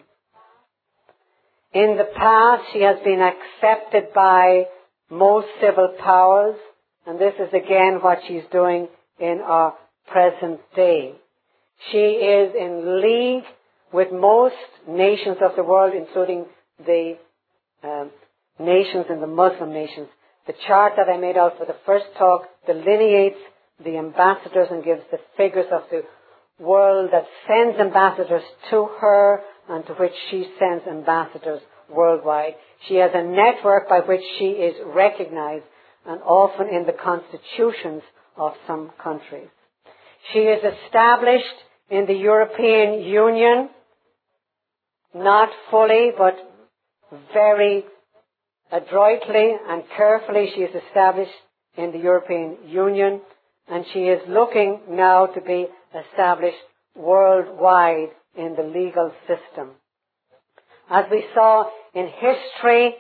A: In the past, she has been accepted by most civil powers, and this is again what she's doing in our present day. She is in league with most nations of the world, including the um, nations and the Muslim nations. The chart that I made out for the first talk delineates the ambassadors and gives the figures of the world that sends ambassadors to her and to which she sends ambassadors worldwide. She has a network by which she is recognized, and often in the constitutions of some countries. She is established in the European Union, not fully, but very adroitly and carefully. She is established in the European Union, and she is looking now to be established worldwide in the legal system. As we saw in history,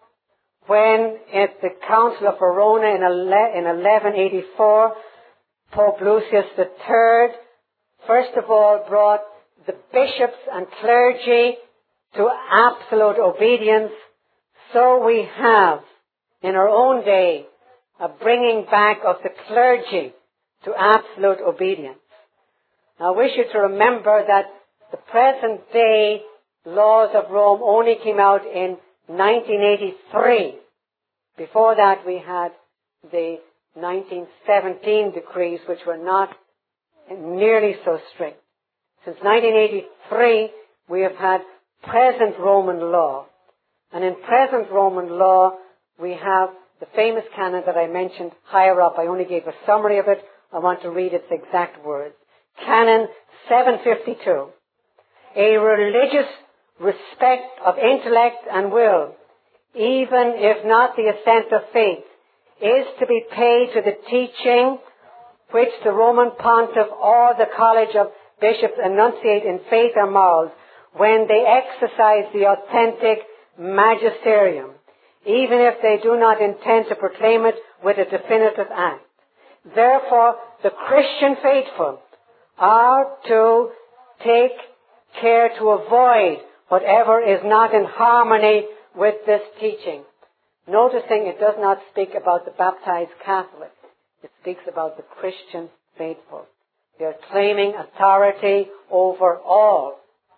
A: when at the Council of Verona in eleven eighty-four, Pope Lucius the Third, first of all, brought the bishops and clergy to absolute obedience, so we have, in our own day, a bringing back of the clergy to absolute obedience. Now, I wish you to remember that the present day laws of Rome only came out in nineteen eighty-three. Before that, we had the nineteen seventeen decrees, which were not nearly so strict. Since nineteen eighty-three, we have had present Roman law. And in present Roman law, we have the famous canon that I mentioned higher up. I only gave a summary of it. I want to read its exact words. Canon seven fifty-two. A religious respect of intellect and will, even if not the assent of faith, is to be paid to the teaching which the Roman Pontiff or the College of Bishops enunciate in faith and morals when they exercise the authentic magisterium, even if they do not intend to proclaim it with a definitive act. Therefore, the Christian faithful are to take care to avoid whatever is not in harmony with this teaching. Noticing it does not speak about the baptized Catholic. It speaks about the Christian faithful. They are claiming authority over all.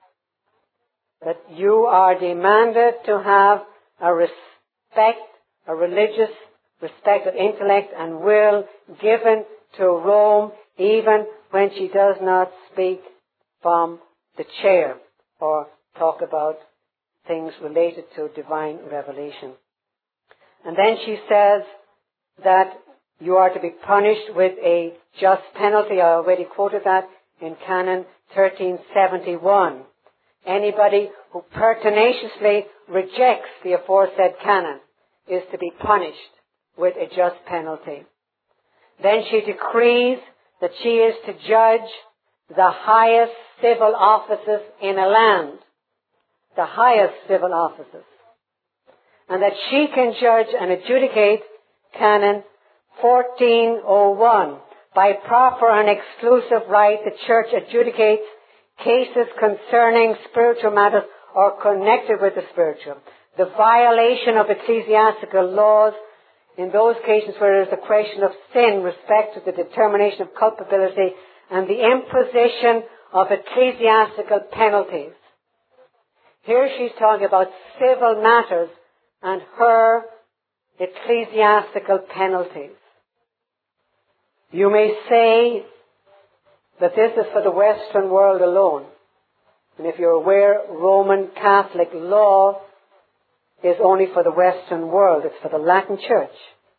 A: That you are demanded to have a respect, a religious respect of intellect and will given to Rome, even when she does not speak from the chair or talk about things related to divine revelation. And then she says that You are to be punished with a just penalty. I already quoted that in Canon thirteen seventy-one. Anybody who pertinaciously rejects the aforesaid canon is to be punished with a just penalty. Then she decrees that she is to judge the highest civil offices in a land. The highest civil offices. And that she can judge and adjudicate Canon fourteen oh one. By proper and exclusive right, the Church adjudicates cases concerning spiritual matters or connected with the spiritual. The violation of ecclesiastical laws in those cases where there is a question of sin, respect to the determination of culpability, and the imposition of ecclesiastical penalties. Here she's talking about civil matters and her ecclesiastical penalties. You may say that this is for the Western world alone. And if you're aware, Roman Catholic law is only for the Western world. It's for the Latin Church.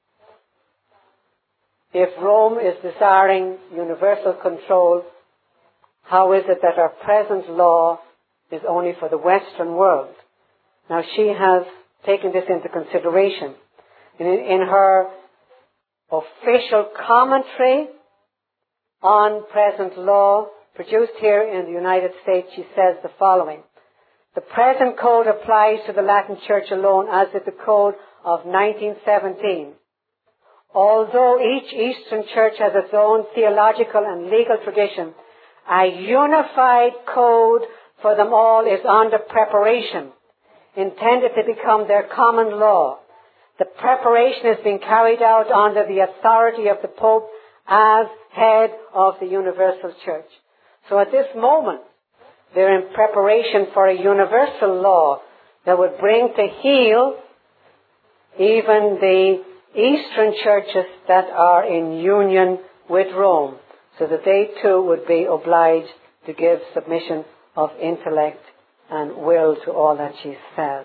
A: If Rome is desiring universal control, how is it that our present law is only for the Western world? Now she has taken this into consideration. In, in her official commentary on present law, produced here in the United States, she says the following. The present code applies to the Latin Church alone, as did the code of nineteen seventeen. Although each Eastern Church has its own theological and legal tradition, a unified code for them all is under preparation, intended to become their common law. The preparation is being carried out under the authority of the Pope as head of the Universal Church. So at this moment, they're in preparation for a universal law that would bring to heel even the Eastern churches that are in union with Rome, so that they too would be obliged to give submission of intellect and will to all that she says.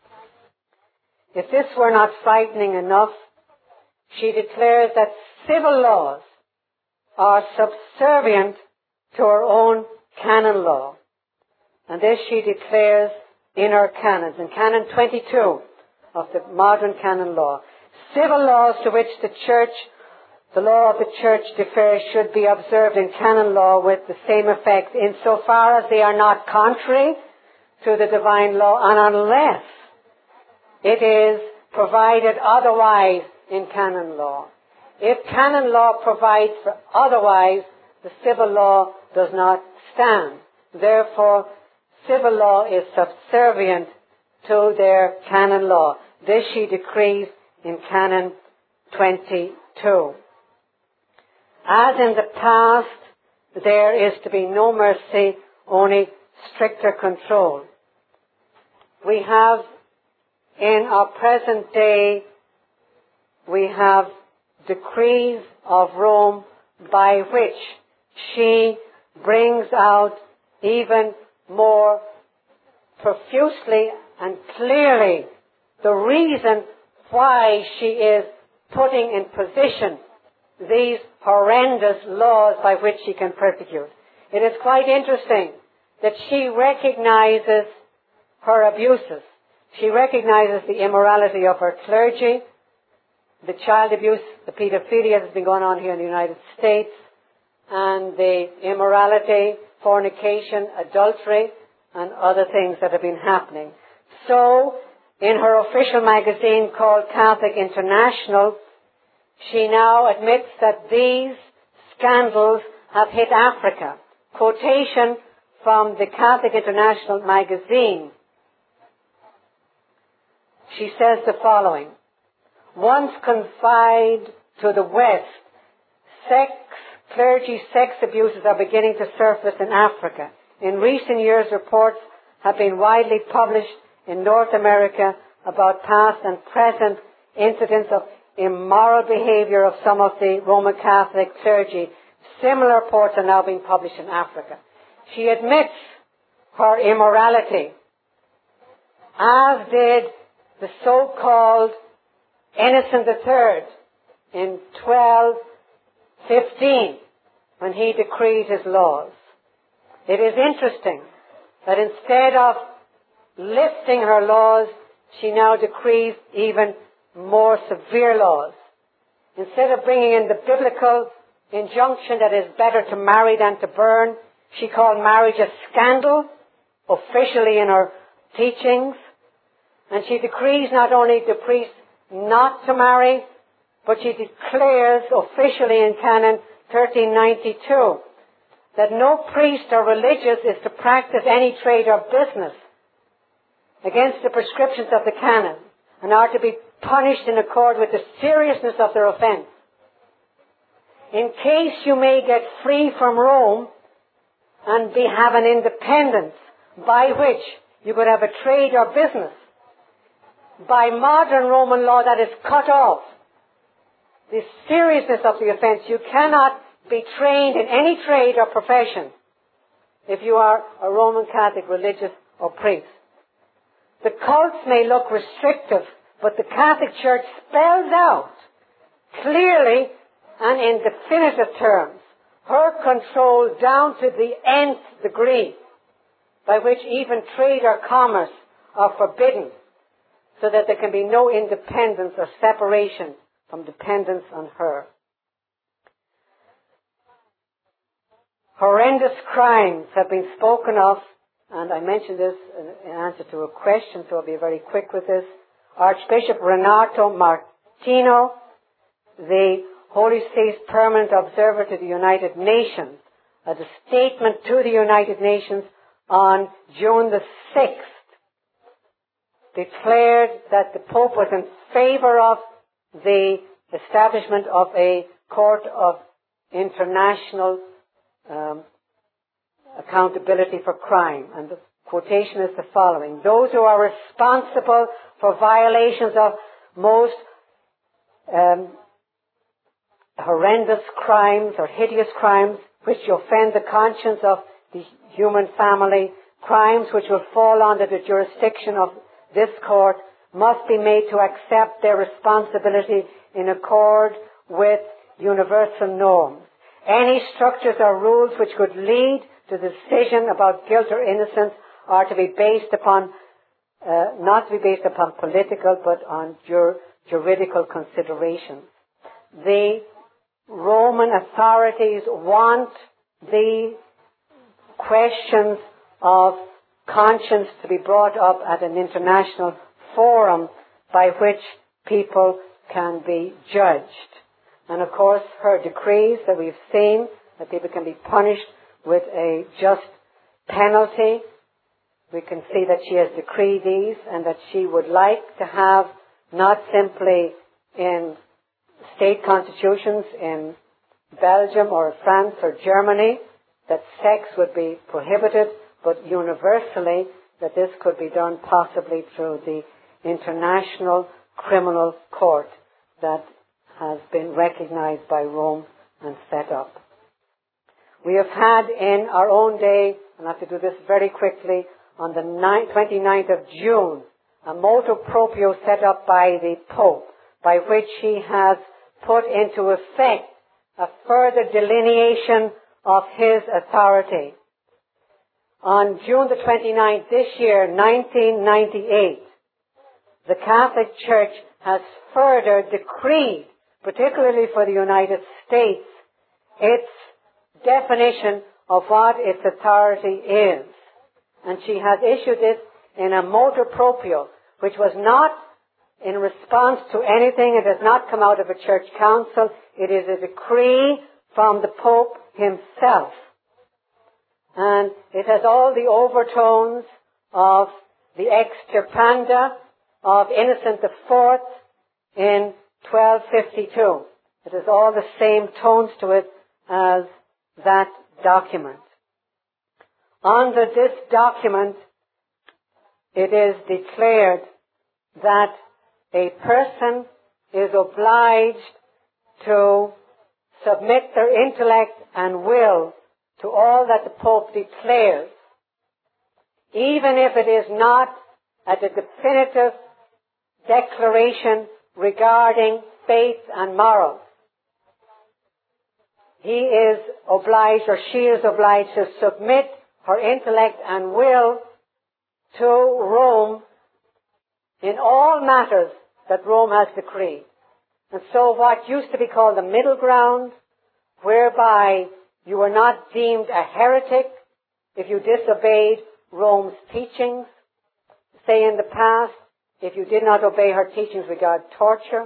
A: If this were not frightening enough, she declares that civil laws are subservient to her own canon law. And this she declares in her canons, in Canon twenty-two of the modern canon law. Civil laws to which the Church, the law of the Church defers, should be observed in canon law with the same effect insofar as they are not contrary to the divine law, and unless it is provided otherwise in canon law. If canon law provides for otherwise, the civil law does not stand. Therefore, civil law is subservient to their canon law. This she decrees in Canon twenty-two. As in the past, there is to be no mercy, only stricter control. We have, in our present day, we have decrees of Rome by which she brings out even more profusely and clearly the reason why she is putting in position these horrendous laws by which she can persecute. It is quite interesting that she recognizes her abuses. She recognizes the immorality of her clergy, the child abuse, the pedophilia that has been going on here in the United States, and the immorality, fornication, adultery, and other things that have been happening. So, in her official magazine called Catholic International, she now admits that these scandals have hit Africa. Quotation from the Catholic International magazine. She says the following. Once confined to the West, sex, clergy sex abuses are beginning to surface in Africa. In recent years, reports have been widely published in North America about past and present incidents of immoral behavior of some of the Roman Catholic clergy. Similar reports are now being published in Africa. She admits her immorality, as did the so-called Innocent the Third, in twelve fifteen when he decreed his laws. It is interesting that instead of lifting her laws, she now decrees even more severe laws. Instead of bringing in the biblical injunction that it's better to marry than to burn, she called marriage a scandal officially in her teachings. And she decrees not only the priests not to marry, but she declares officially in Canon thirteen ninety-two that no priest or religious is to practice any trade or business against the prescriptions of the canon and are to be punished in accord with the seriousness of their offense. In case you may get free from Rome and be, have an independence by which you could have a trade or business, by modern Roman law that is cut off the seriousness of the offense. You cannot be trained in any trade or profession if you are a Roman Catholic religious or priest. The cults may look restrictive, but the Catholic Church spells out clearly and in definitive terms her control down to the nth degree, by which even trade or commerce are forbidden, so that there can be no independence or separation from dependence on her. Horrendous crimes have been spoken of, and I mentioned this in answer to a question, so I'll be very quick with this. Archbishop Renato Martino, the Holy See's permanent observer to the United Nations, had a statement to the United Nations on June the sixth, declared that the Pope was in favor of the establishment of a court of international um, accountability for crime. And the quotation is the following: those who are responsible for violations of most um, horrendous crimes or hideous crimes which offend the conscience of the human family, crimes which will fall under the jurisdiction of this court, must be made to accept their responsibility in accord with universal norms. Any structures or rules which could lead to the decision about guilt or innocence are to be based upon, uh, not to be based upon political, but on jur- juridical considerations. The Roman authorities want the questions of conscience to be brought up at an international forum by which people can be judged. And of course, her decrees that we've seen, that people can be punished with a just penalty. We can see that she has decreed these, and that she would like to have, not simply in state constitutions in Belgium or France or Germany, that sex would be prohibited, but universally that this could be done possibly through the International Criminal Court that has been recognized by Rome and set up. We have had in our own day, and I have to do this very quickly, on the twenty-ninth of June, a motu proprio set up by the Pope, by which he has put into effect a further delineation of his authority. On June the twenty-ninth this year, nineteen ninety-eight, the Catholic Church has further decreed, particularly for the United States, its definition of what its authority is. And she has issued it in a motu proprio, which was not in response to anything. It has not come out of a church council. It is a decree from the Pope himself. And it has all the overtones of the extirpanda of Innocent the Fourth in twelve fifty-two. It has all the same tones to it as that document. Under this document, it is declared that a person is obliged to submit their intellect and will to all that the Pope declares, even if it is not at a definitive declaration regarding faith and morals. He is obliged, or she is obliged, to submit her intellect and will to Rome in all matters that Rome has decreed. And so what used to be called the middle ground, whereby you were not deemed a heretic if you disobeyed Rome's teachings. Say in the past, if you did not obey her teachings regarding torture,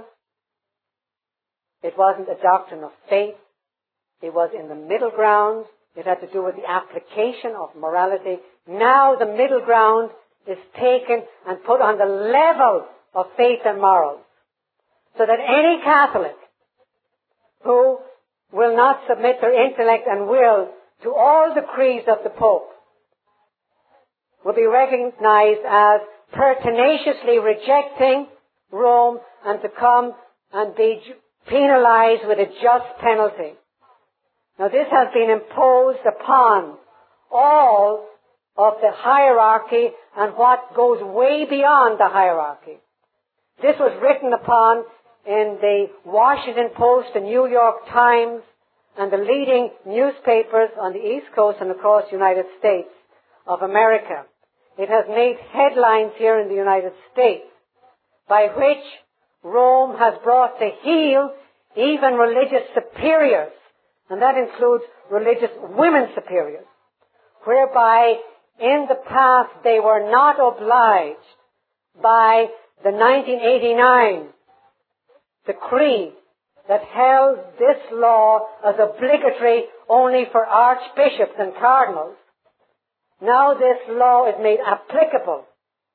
A: it wasn't a doctrine of faith. It was in the middle ground. It had to do with the application of morality. Now the middle ground is taken and put on the level of faith and morals. So that any Catholic who will not submit their intellect and will to all the creeds of the Pope will be recognized as pertinaciously rejecting Rome and to come and be penalized with a just penalty. Now this has been imposed upon all of the hierarchy and what goes way beyond the hierarchy. This was written upon in the Washington Post, the New York Times, and the leading newspapers on the East Coast and across the United States of America. It has made headlines here in the United States by which Rome has brought to heel even religious superiors, and that includes religious women superiors, whereby in the past they were not obliged by the nineteen eighty-nine decree that held this law as obligatory only for archbishops and cardinals. Now this law is made applicable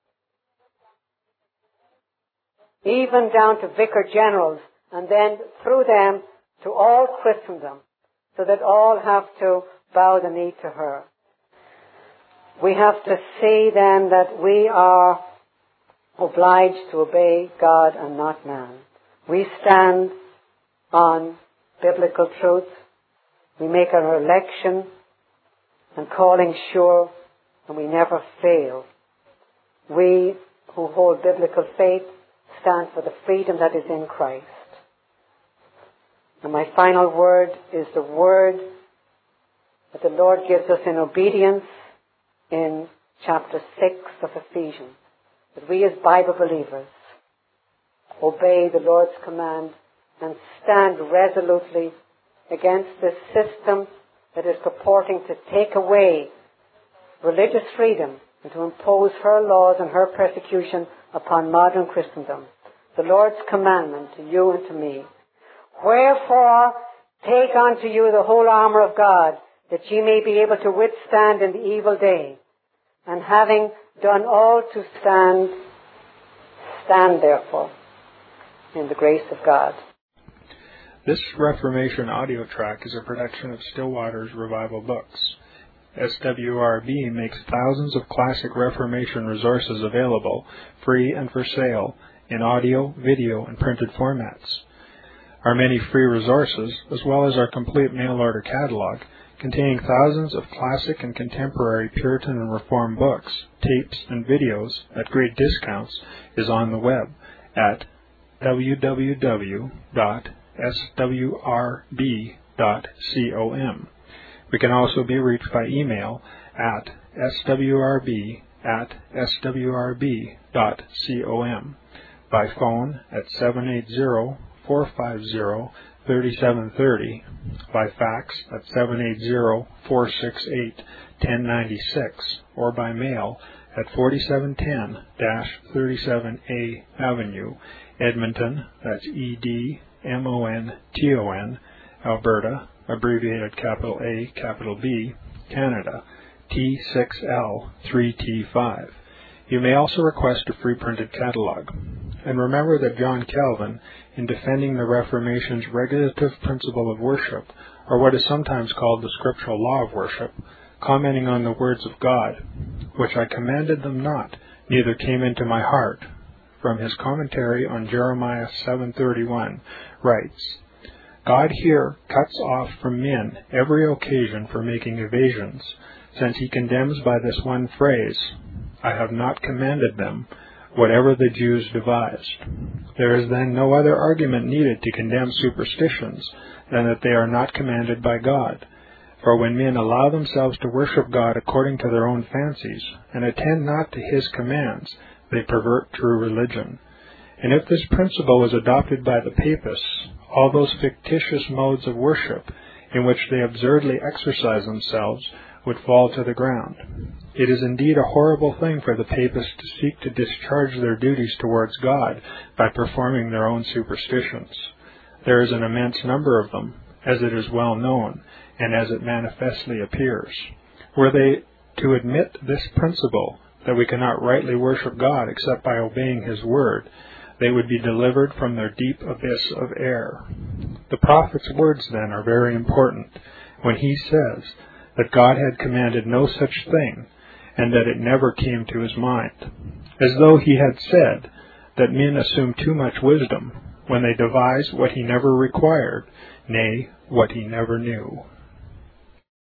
A: even down to vicar generals, and then through them to all Christendom, so that all have to bow the knee to her. We have to see then that we are obliged to obey God and not man. We stand on biblical truth. We make our election and calling sure, and we never fail. We who hold biblical faith stand for the freedom that is in Christ. And my final word is the word that the Lord gives us in obedience in chapter six of Ephesians. That we as Bible believers obey the Lord's command and stand resolutely against this system that is purporting to take away religious freedom and to impose her laws and her persecution upon modern Christendom. The Lord's commandment to you and to me. Wherefore, take unto you the whole armour of God, that ye may be able to withstand in the evil day. And having done all to stand, stand therefore in the grace of God.
B: This Reformation audio track is a production of Stillwater's Revival Books. S W R B makes thousands of classic Reformation resources available, free and for sale, in audio, video, and printed formats. Our many free resources, as well as our complete mail-order catalog, containing thousands of classic and contemporary Puritan and Reformed books, tapes, and videos at great discounts, is on the web at w w w dot s w r b dot com. We can also be reached by email at s w r b at s w r b dot com, by phone at seven eight zero, four five zero, three seven three zero, by fax at seven eight zero, four six eight, one zero nine six, or by mail at forty-seven ten thirty-seven A Avenue, Edmonton, that's E D M O N T O N, Alberta, abbreviated capital A, capital B, Canada, T six L three T five. You may also request a free printed catalog. And remember that John Calvin, in defending the Reformation's regulative principle of worship, or what is sometimes called the scriptural law of worship, commenting on the words of God, which I commanded them not, neither came into my heart, from his commentary on Jeremiah seven thirty-one, writes, God here cuts off from men every occasion for making evasions, since he condemns by this one phrase, I have not commanded them, whatever the Jews devised. There is then no other argument needed to condemn superstitions than that they are not commanded by God. For when men allow themselves to worship God according to their own fancies, and attend not to His commands, they pervert true religion. And if this principle was adopted by the Papists, all those fictitious modes of worship in which they absurdly exercise themselves would fall to the ground. It is indeed a horrible thing for the Papists to seek to discharge their duties towards God by performing their own superstitions. There is an immense number of them, as it is well known, and as it manifestly appears. Were they to admit this principle, that we cannot rightly worship God except by obeying His word, they would be delivered from their deep abyss of error. The prophet's words, then, are very important when he says that God had commanded no such thing, and that it never came to his mind, as though he had said that men assume too much wisdom when they devise what he never required, nay, what he never knew.